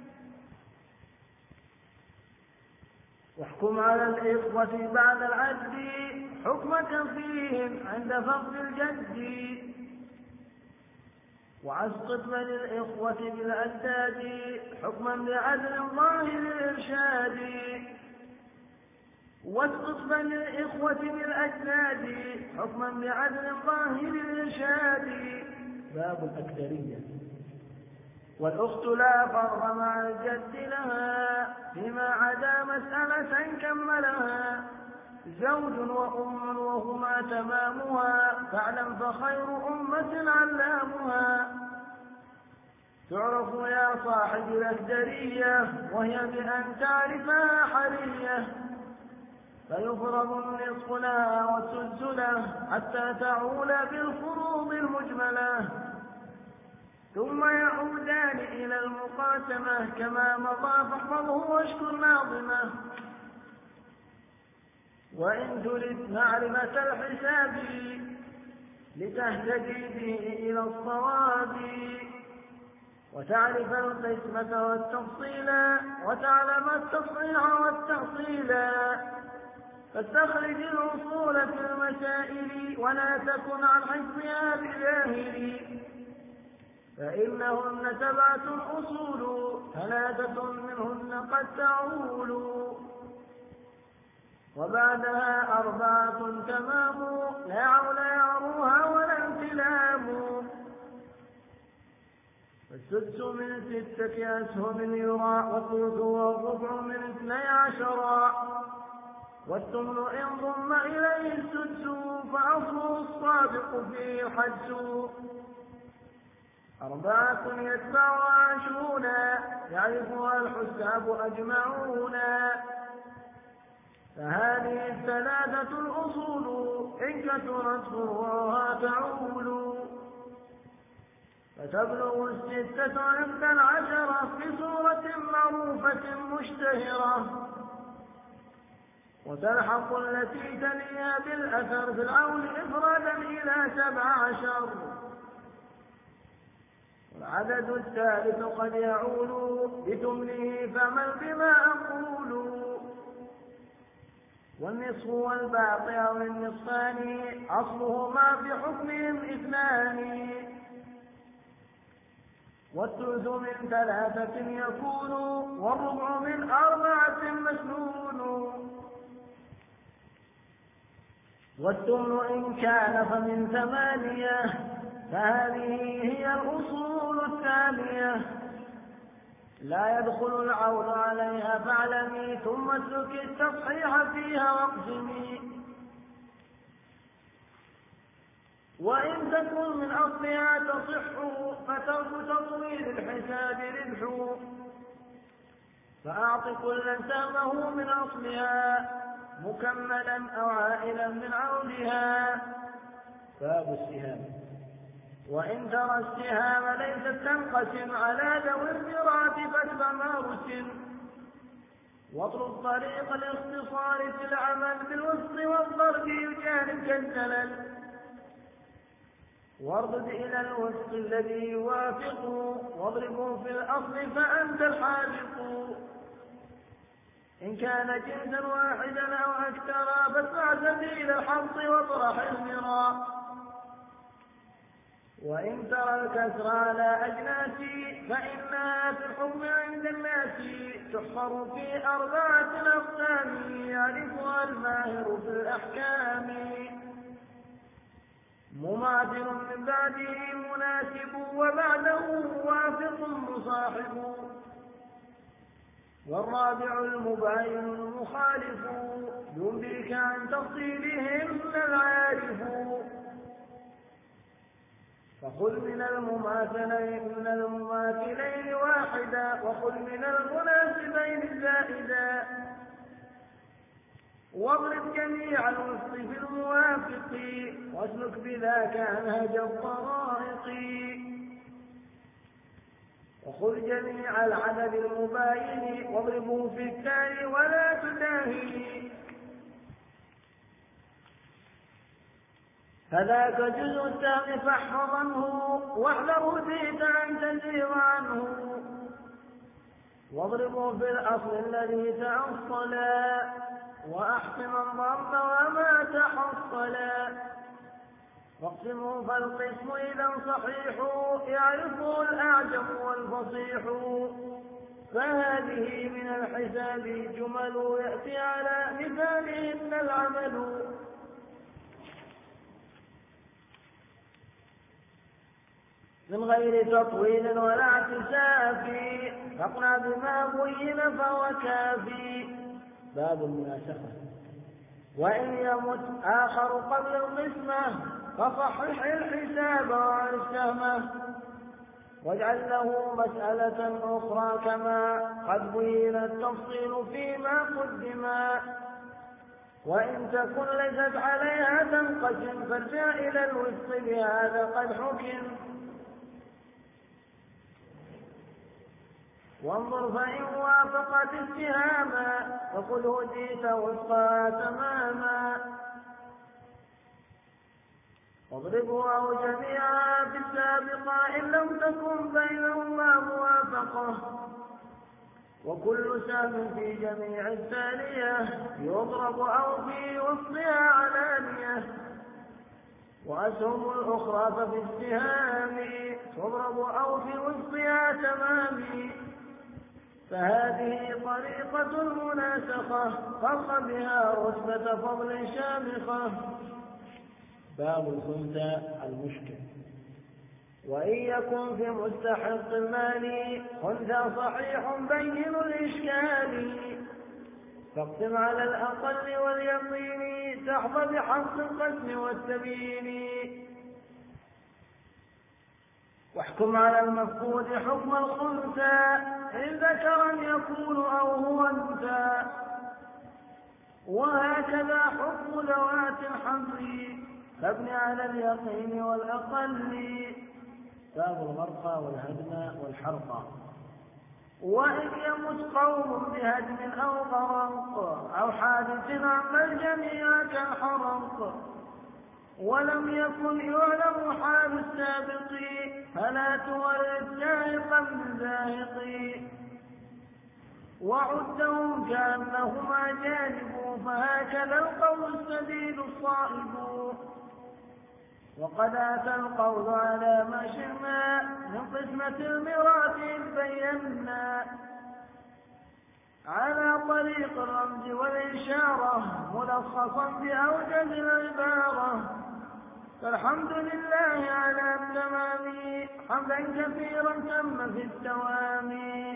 واحكم على الإخوة بعد العد حكمك فيهم عند فقد الجد. واسقط بني الإخوة بالأجداد حكما بعدل ظاهر الإرشاد. واسقط بني الإخوة بالأجداد حكما بعدل ظاهر الإرشاد. باب الأكثرية. والأخت لا فرق مع الجد لها فيما عدا مسألة كملها زوج وأم وهما تمامها فاعلم فخير أمة علامها تعرف يا صاحب الأهدرية وهي بأن تعرفها حرية فيفرض النصف لها والسدس له حتى تعول بالفروض المجملة ثم يعودان إلى المقاسمة كما مضى فاحفظه واشكر ناظمه وإن تريد معرفة الحساب لتهتدي به إلى الصواب وتعرف القسمة والتفصيل وتعلم التصحيح والتحصيل فاستخرج الأصول في المسائل ولا تكن عن حفظها بجاهل فإنهن سبعة أصول ثلاثة منهن قد تعول وبعدها أربعة تمام لا عول يعروها ولا امتلام فالسدس من ستة أسهم يرى والثلث والربع من اثني عشر والثمن إن ضم إليه السدس فأصله الصادق فيه الحدس أربعة يتبع عشرونا يعرفها الحساب أجمعون فهذه الثلاثة الأصول إن كثرت فروعها تعول فتبلغ الستة عفدا عشرة في سورة معروفة مشتهرة وتلحق التي تليها بالأثر في العون إفرادا إلى سبع عشر والعدد الثالث قد يعول بثمنه فمن بما أقول والنصف والباقي أو النصفان أصلهما في حكمهم اثنان والثلث من ثلاثة يكون والربع من أربعة مسنون والثمن إن كان فمن ثمانية فهذه هي الأصول الثانية لا يدخل العول عليها فاعلمي ثم اسلك التصحيح فيها واقسمي وإن تكن من أصلها تصح فترك تطويل الحساب ربح فأعط كلا سامه من أصلها مكملا أو عائلا من عولها باب السهام وإن ترى السهام ليست تنقسم على ذوي القراءة فما رسم واطلب طريق الاختصار في العمل بالوسط والضرب يجانب كالزلل واردد إلى الوسط الذي يوافق واضربه في الأصل فأنت الحالق إن كان جنسا واحدا أو أكثر فاسمع سبيل الحظ واطرح المراء وإن ترى الكسر على أجناس فإنها في الحكم عند الناس تحصر في أربعة أقسام يعرفها الماهر في الأحكام مماثل من بعده مناسب وبعده موافق مصاحب والرابع المباين المخالف ينبيك عن تفصيلهم العارف فخذ من المماثلين من المماثلين واحدا وخذ من المناسبين زائدا واضرب جميع الوسط في الموافق واسلك بذاك منهج الطرائق وخذ جميع العدد المباين واضربه في التالي ولا تداهي فذاك جزء الساق فاحفظ عنه واحذره زيد أن تزيغ عنه واضربه في الأصل الذي تأصلا وأحسن الضرب وما تحصلا واقسمه فالقسم إذا صحيح يعرفه الأعجم والفصيح فهذه من الحساب جمل يأتي على مثالهن العمل من غير تطويل ولا اعتساف، فاقنع بما بين فهو كافي. باب المناسخة. وإن يمت آخر قبل القسمة فصحح الحساب وعرف سهمه، واجعل له مسألة أخرى كما قد بين التفصيل فيما قدما. وإن تكن ليست عليها تنقسم فارجع إلى الوفق بهذا قد حكم. وانظر فإن وافقت اتهاما فقل هديت وفقها تماما، واضربه أو جميعا في السابقة إن لم تكن بينهما موافقة. وكل سهم في جميع التالية يضرب أو في وسطها علانية، وأسهم الأخرى ففي السهام تضرب أو في وسطها تمام. فهذه طريقة المناسخة خلق بها رتبة فضل شامخة. باب الخنثى المشكل. وإن يكن في مستحق المال خنثى صحيح بين الإشكال، فاقسم على الأقل واليقين تحظى بحق القسم والتبيين. واحكم على المفقود حكم الخنثى إن ذكرا يكون أو هو أنثى، وهكذا حكم ذوات الحمل فابن على اليقين والأقل. باب الغرقى والهدم والحرقى. وإن يمت قوم بهدم أو غرق أو حادث عم الجميع كالحرق، ولم يكن يعلم حال السابق فلا تورد زاهقا من زاهق. وعدهم كأنهما جانب فهكذا القول السديد الصائب. وقد أتى القول على ما شئنا من قسمة الميراث بينا على طريق الرمز والإشارة ملخصا بأوجز العبارة. فالحمد لله على التمام حمدا كثيرا تم في التوام.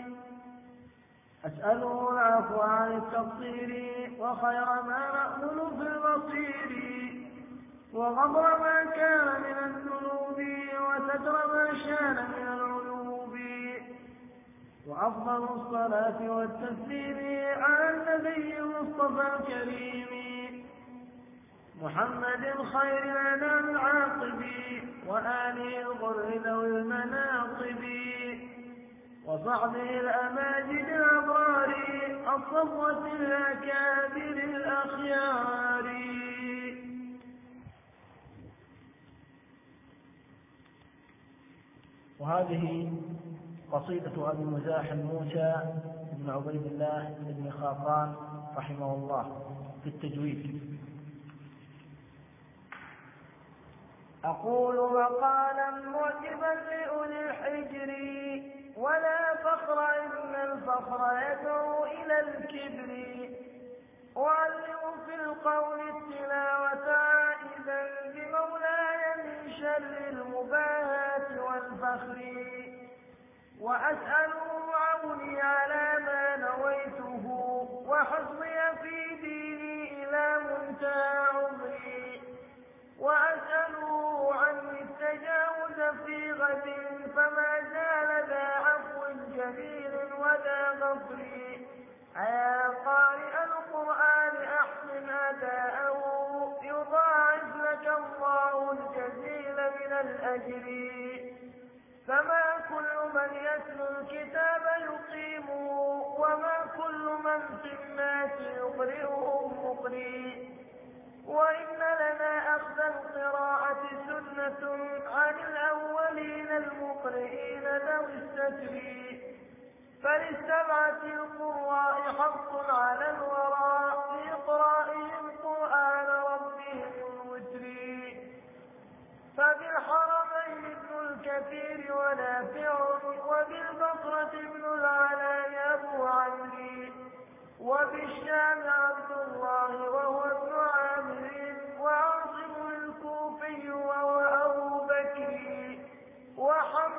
أسأله العفو عن التقصير وخير ما نأمل في البصير، وغفر ما كان من الذنوب وستر ما شان من العيوب. وأفضل الصلاة والتسليم على النبي المصطفى الكريم محمد خير الأنام العاقب وآله الغر ذوي المناقب، وصحبه الأماجد الأبرار الصفوة الأكابر الأخيار. وهذه قصيدة أبي مزاحم موسى بن عبيد الله بن خاقان رحمه الله في التجويد. أقول مقالا معجبا لأولي الحجر ولا فخر إن الفخر يدعو إلى الكبر. أعلم في القول التلاوة عائدا بمولاي من شر المباهات والفخر، وأسأله عوني على ما نويته وحفظي في ديني إلى منتهى عمري، وأسأله عني التجاوز في غد فما زال ذا عفو جميل وذا غفر. أيا قارئ القرآن أحسن أداءه يضاعف لك الله الجزيل من الأجر. فما كل من يتلو الكتاب يقيمه وما كل من في الناس يقرئه مقري. وإن لنا أخذ القراءة سنة عن الأولين المقرئين ذوي الستر. فللسبعة القراء حق على الوراء في إقرائهم قرآن ربهم الوتر. فبالحرمين ابن الكثير ونافع وبالبصرة ابن العلاء أبو عمرو وبالشام عبد الله وهو ابن عامر وعاصم الكوفي وهو أبو بكر وحمد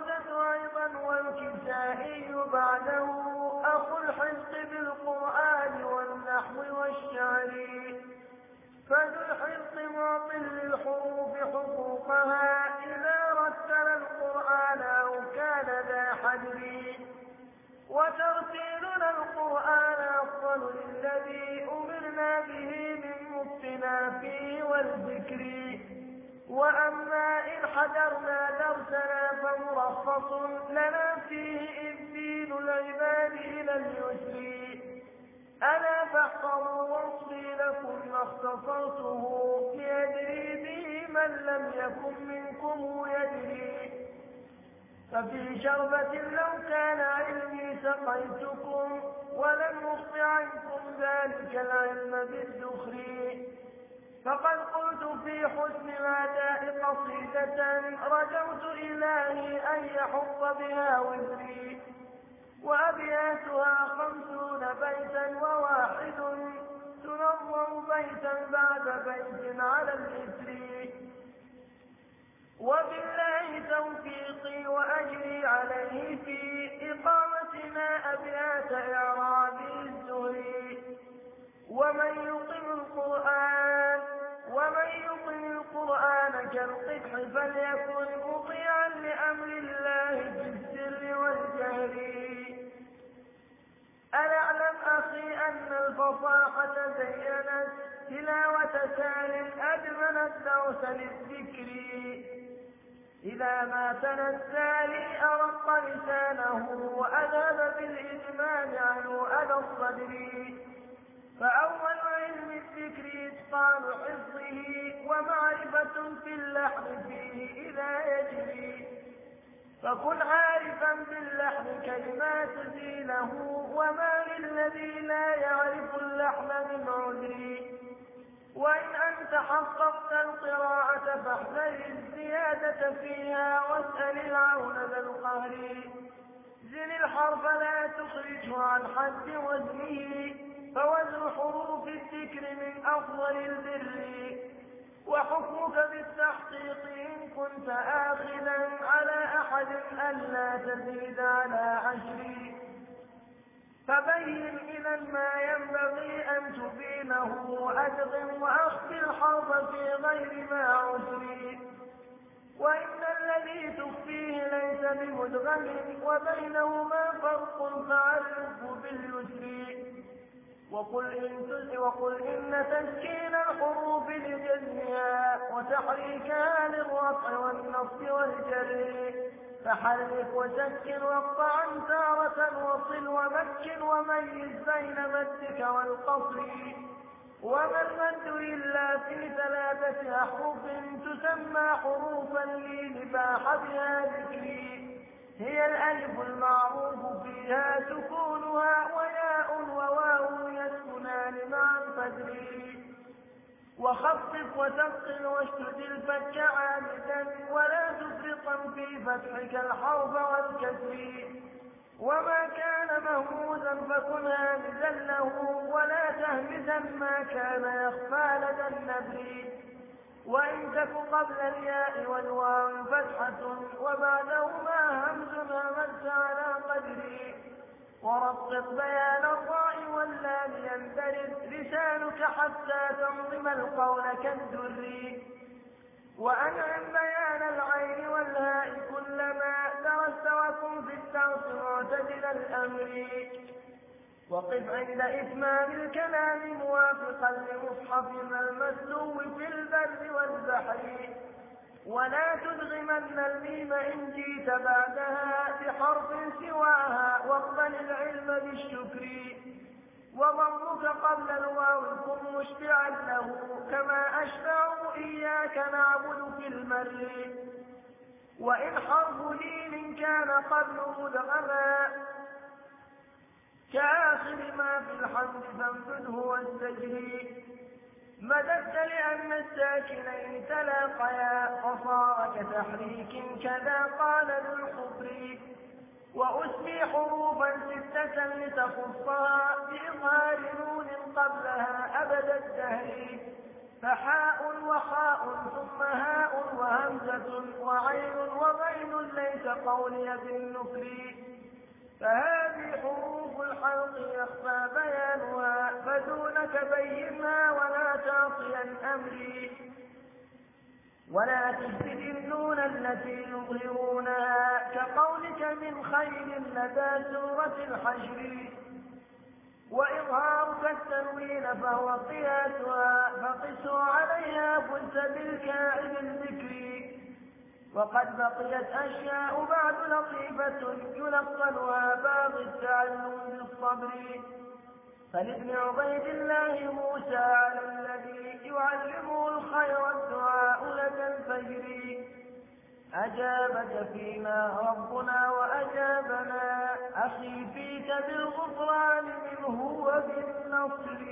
بعده أخو الحفظ بالقرآن والنحو والشعر، فذو الحفظ معط للحروف حقوقها إذا رتل القرآن أو كان ذا حدر. وترتيلنا القرآن أفضل للذي أمرنا به من مفتنا فيه والذكر. وأما إن حضرنا درسنا فمرخص لنا فيه إذ دين العباد إلى اليسر. ألا فاحفظوا وصفي لكم ما اختصرته ليدري به من لم يكن منكم يدري. ففي شربة لو كان علمي سقيتكم ولم أخف عنكم ذلك العلم بالذخر. فقد قلت في حسن الأداء قصيدة رجوت إلهي أن يحط بها وزري، وأبياتها خمسون بيتا وواحد تنظم بيتا بعد بيت على الإثر. وبالله توفيقي وأجري عليه في إقامتنا أبيات إعرابي الزهري. ومن يقم القرآن ومن يقم القرآن كالقدح فليكن مطيعا لأمر الله في السر والجهر. ألا اعلم أخي أن الفصاحة زينت تلاوة سال أدمنت درس للذكر. إذا ما تنسى أرق لسانه وأذهب بالإجمال عنه أدى الصدر. فأول علم الذكر إتقان حفظه ومعرفة في اللحن فيه إذا يجري. فكن عارفا باللحن كلمات زينه وما للذي لا يعرف اللحن من عذري. وإن أنت حققت القراءة فاحذر الزيادة فيها واسأل العون ذا القهر. زن الحرف لا تخرجه عن حد وزنه فوزن حروف الذكر من أفضل البر. وحكمك بالتحقيق إن كنت آخذا على أحد ألا تزيد على عشر. فبين إذا ما ينبغي أن تبينه وأدغم وأخفي الحرف في غير ما عسر. وإن الذي تخفيه ليس بمدغم وبينهما فرق فعرفه باليسر. وقل إن, وقل إن تسكين الحروف لجزمها وتحريكها للرفع والنصب والجر. فحرك وسكن واقطعا تارة وصل ومكن وميز بين مدك والقصر. وما المد إلا في ثلاثة أحرف تسمى حروفا لي لباح بها ذكري. هي الألف المعروف فيها سكونها وياء وواو يسكنان معا فدري. وخفف وتفصل واشتد الفك عامدا ولا تفرطا في فتحك الحرف والكسر. وما كان مهموزا فكن هامزا له ولا تهمزا ما كان يخفى لدى النبر. وإن تك قبل الياء والواو فتحة وبعدهما همز همزت على قدري. ورقق بيان الراء واللام يندرج لسانك حتى تنظم القول كالدر. وأنعم بيان العين والهاء كلما درست وكن في الدرس معتدل الأمر. وقف عند إتمام الكلام موافقا لمصحفنا المسلو في البر والبحر. ولا تدغمن الميم إن جيت بعدها بحرف سواها واقبل العلم بالشكر. وضمك قبل الواو كن مشبعا له كما أشبع إياك نعبد في المر. وإن حرف لين كان قبل مدغما كآخر ما في الحمد فامدده واستجري. مددت لأن الساكنين تلاقيا فصار كتحريك كذا قال ذو الخبر. وأسمي حروفا ستة لتخصها بإظهار نون قبلها أبد الدهر. فحاء وخاء ثم هاء وهمزة وعين وغين ليس قولي بالنكر. فهذه حروف الحلق يخفى بيانها، فدونك بينها ولا تعطيا أمري، ولا تشدد النون التي يظهرونها كقولك من خير لدى سورة الحشر، وإظهارك التنوين فهو قياسها، فقسوا عليها فزت بالكائن الذكري. وقد بقيت أشياء بعد لطيفة يلقنها بعض التعلم بالصبر، فلابن عبيد الله موسى على الذي يعلمه الخير الدعاء لدى الفجر. أجابك فيما ربنا وأجابنا، أخي فيك بالغفران منه وبالنصر.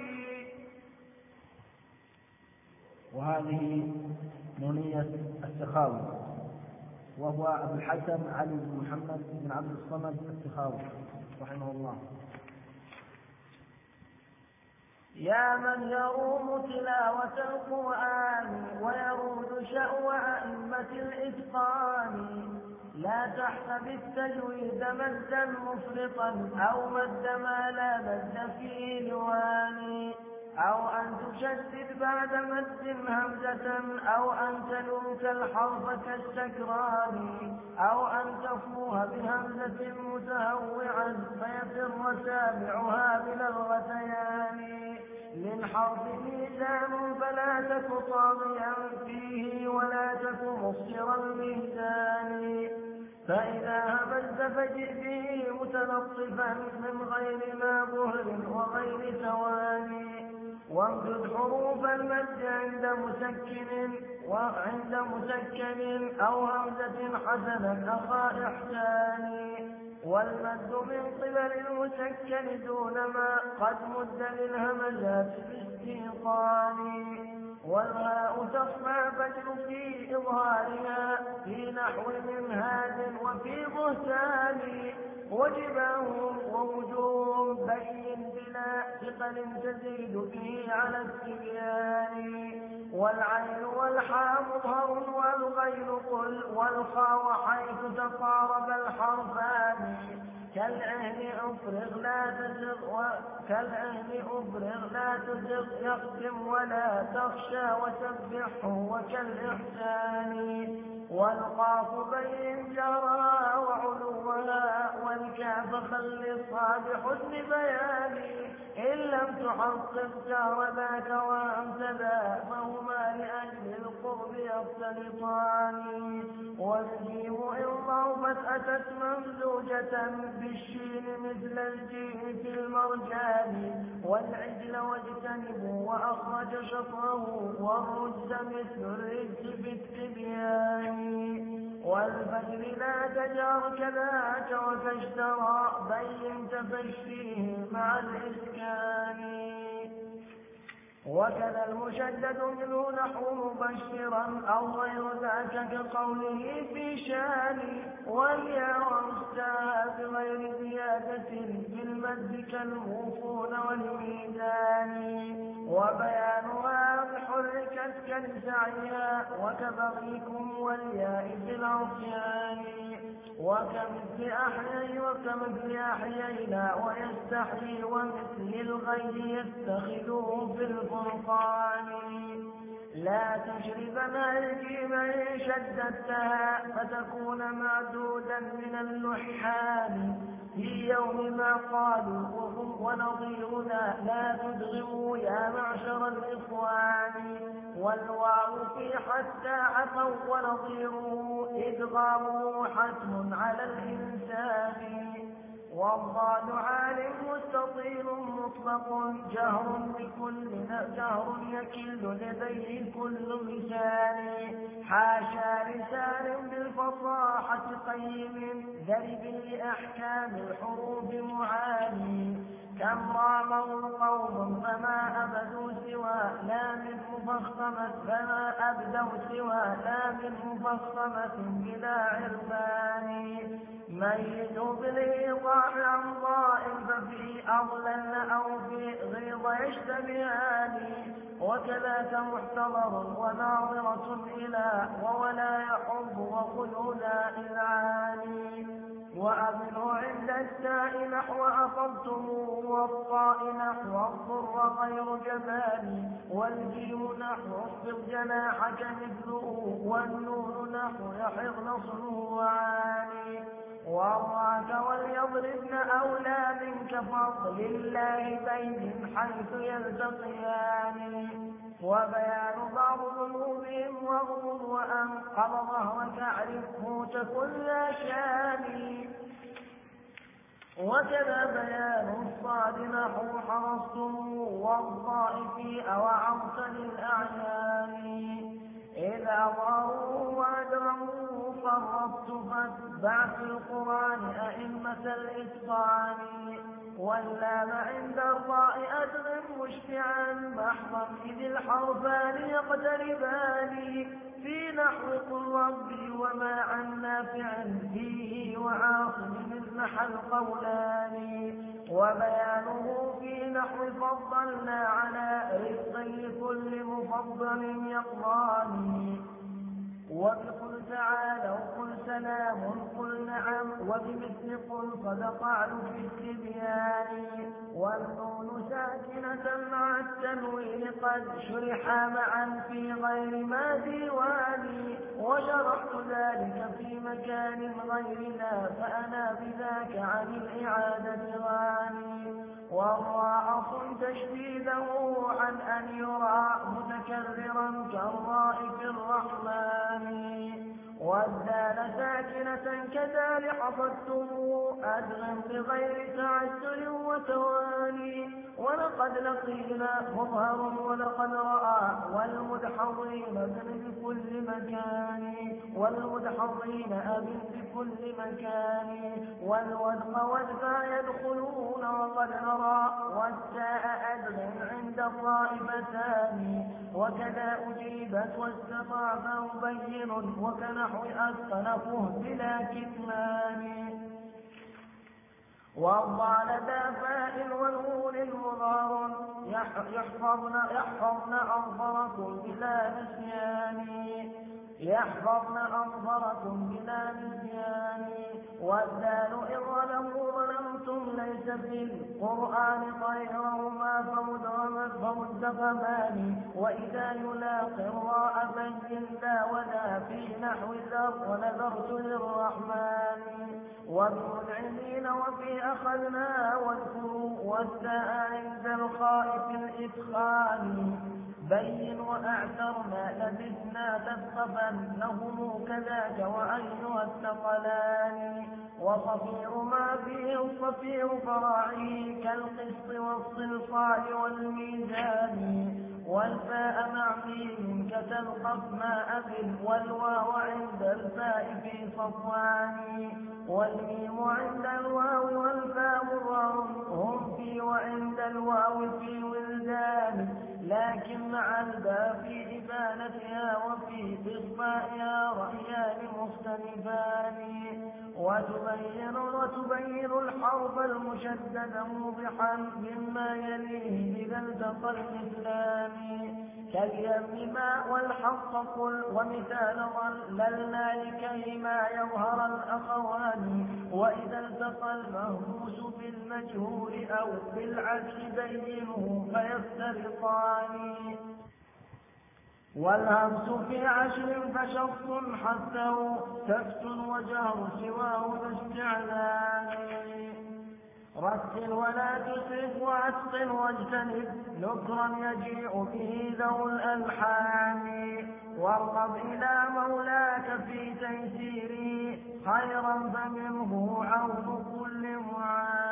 وهذه نونية السخاوي، وهو أبو الحسن علي بن محمد بن عبد الصمد السخاوي رحمه الله. يا من يروم تلاوة القرآن ويرود شأو أئمة الإتقان، لا تحسب التجويد مدا مفرطا أو مد ما لا مد فيه لوان، أو أن تشدد بعد مد همزة، أو أن تلوك الحرف كالسكران، أو أن تفوها بهمزة متهوعا فيفر سامعها من الغثيان. للحرف ميزان فلا تك طاغيا فيه ولا تك مصر الميزان، فإذا همزت فجئ به متلطفا من غير ما ظهر وغير ثواني. وامدد حروف المد عند مسكن وعند مسكن أو همزة حسنا أخا إحسان، والمد من قبل المسكن دون ما قد مد للهمزات باستيقان. والهاء تصنع فجر في إظهارها في نحو منهاج وفي بهتان، وجباههم ووجوههم بين بلا ثقل تزيد به على التبيان. والعين والحاء مظهر والغين قل، والخاء حيث تقارب الحرفان. كالعهن أفرغ لا تزغ كالعهن أفرغ لا تزغ يختم ولا تخشى وسبحه وكالإحسان. والقاف بين جهرها وعلوها، والكاف خلصها بحسن بيان. إن لم تحقق جهر ذاك وأنت ذا فهما لأجل القرب يختلطان. والجيم إن ضعفت أتت ممزوجة بالشين مثل الجيم في المرجان. والعجل واجتنبوا وأخرج شطره، والرجز مثل الرجز في التبيان. والفجر لا تجار كذاك وتشترى، بين تفشيه مع الإسكان. وكذا المشدد منه نحو مبشرا أو غير ذاك كقوله في شان. والياء والتاء بغير زيادة في المد كالموفون والميزان. وبيانها بحركت كالسعيها وكبغيكم والياء في العصيان. وكمثل أحيي وكمثل أحيينا ويستحيي ومثل الغير يتخذه في الفرقان. لا تشربنا الجيم إن شددتها فتكون معدودا من اللحان. في يوم ما قالوا وهم ونظيرنا لا تدغموا يا معشر الإخوان. والواو في حتى عفوا ونظيره إدغامه حتم على الإنسان. والضاد عال مستطيل مطلق جهر بكل جهر يكل لديه كل لسان. حاشا لسان بالفصاحة قيم ذرب لأحكام الحروف معاني. كم راموا قوم فما أبدوا سوى لام مفخمة فما أبدوا سوى لام مفخمة بلا عرفان. ميز بالإيضاح عن ضائم ففي أضلل أو في غيظ يشتبهان. وكذاك محتضر وناظرة إلى وولا يحب وخلولا إذعان. وأبنوا عند التاء نحو أصبتم والطاء نحو الضر غير جبان والجيم نحو اخفض جناحك مثله والنون نحو يحضن صنوعان والراك وليضربن أولى منك فضل الله بين حيث يلتقيان وبيان بعض ذنوبهم واغضب وأنقض ظهرك اعرفه تكن لا شان وكذا بيان الصاد نحو حرصتم والضاء في أوعظت للأعيان إذا ضاروا وأجرموا فرطت فاتبع في القرآن أئمة الإتقان واللام عند الراء أدغم مشفعا محضا إذ الحرفان يقتربان في نحو قل ربي وما عن نافع فيه وعاصم مثل القولان وبيانه في نحو فضلنا على رزق لكل مفضل يقضاني وبقل تعالوا قل سلام قل نعم وبمثل قل صدق علو في التبيان والنون ساكنة مع التنوين قد شرحا معا في غير ما ديواني وشرحت ذلك في مكان غيرنا فأنا بذاك عن الإعادة غاني والراء صن تشديده عن أن يرى متكررا كالراء في الرحمن والدال ساكنة كذا حفظتم أدغم بغير تعسر وتواني ولقد لقينا مظهر ولقد رأى والمدحضين أبن بكل مكان والمدحضين أبن بكل مكان والودق والفا يدخلون وقد نرى والتاء أدغم عند الطائفتان وكذا أجيبت واستطاع فمبين وكنحو أسقنفه بلا كتمان والضال ذا فاء والغول المضار يحفظن يحفظن أنظركم بلا نسيان يحفظن أنظركم بلا نسيان والذال إن ظلموا ظلمتم ليس في القرآن غيرهما فمدغمان وإذا يلاقي الراء بين ذا وذا في نحو ذر ونذرت للرحمن وبالعلمين وفي أخذنا واذكروا والتاء عند الخائف الإدخال بين وأعثرنا لبثنا تثقفنهم كذاك وأيها الثقلان وصفير ما فيه الصفير فراعي كالقسط والصلصال والميزان والفاء مع ميم كتلقف ما أبل والواو عند الفاء في صفوان والميم عند الواو والفاء مضار هم في وعند الواو في ولدان لكن مع الباء في إبانتها وفي إخفائها رأيان مختلفان وتبين وتبين الحرف المشدد موضحا مما يليه إذا التقى المثلان كاليم ماء والحق قل ومثال ظللنا لكيما يظهر الأخوان وإذا التقى المهموس بالمجهول أو بالعكس بينه فيفترقان والهمس في عشر فشخص حثه سكت وجهر سواه باستعلان رتل ولا تسرف وأتقن واجتنب نكرا يجيء به ذو الألحان وارغب إلى مولاك في تيسيره خيرا فمنه عون كل معان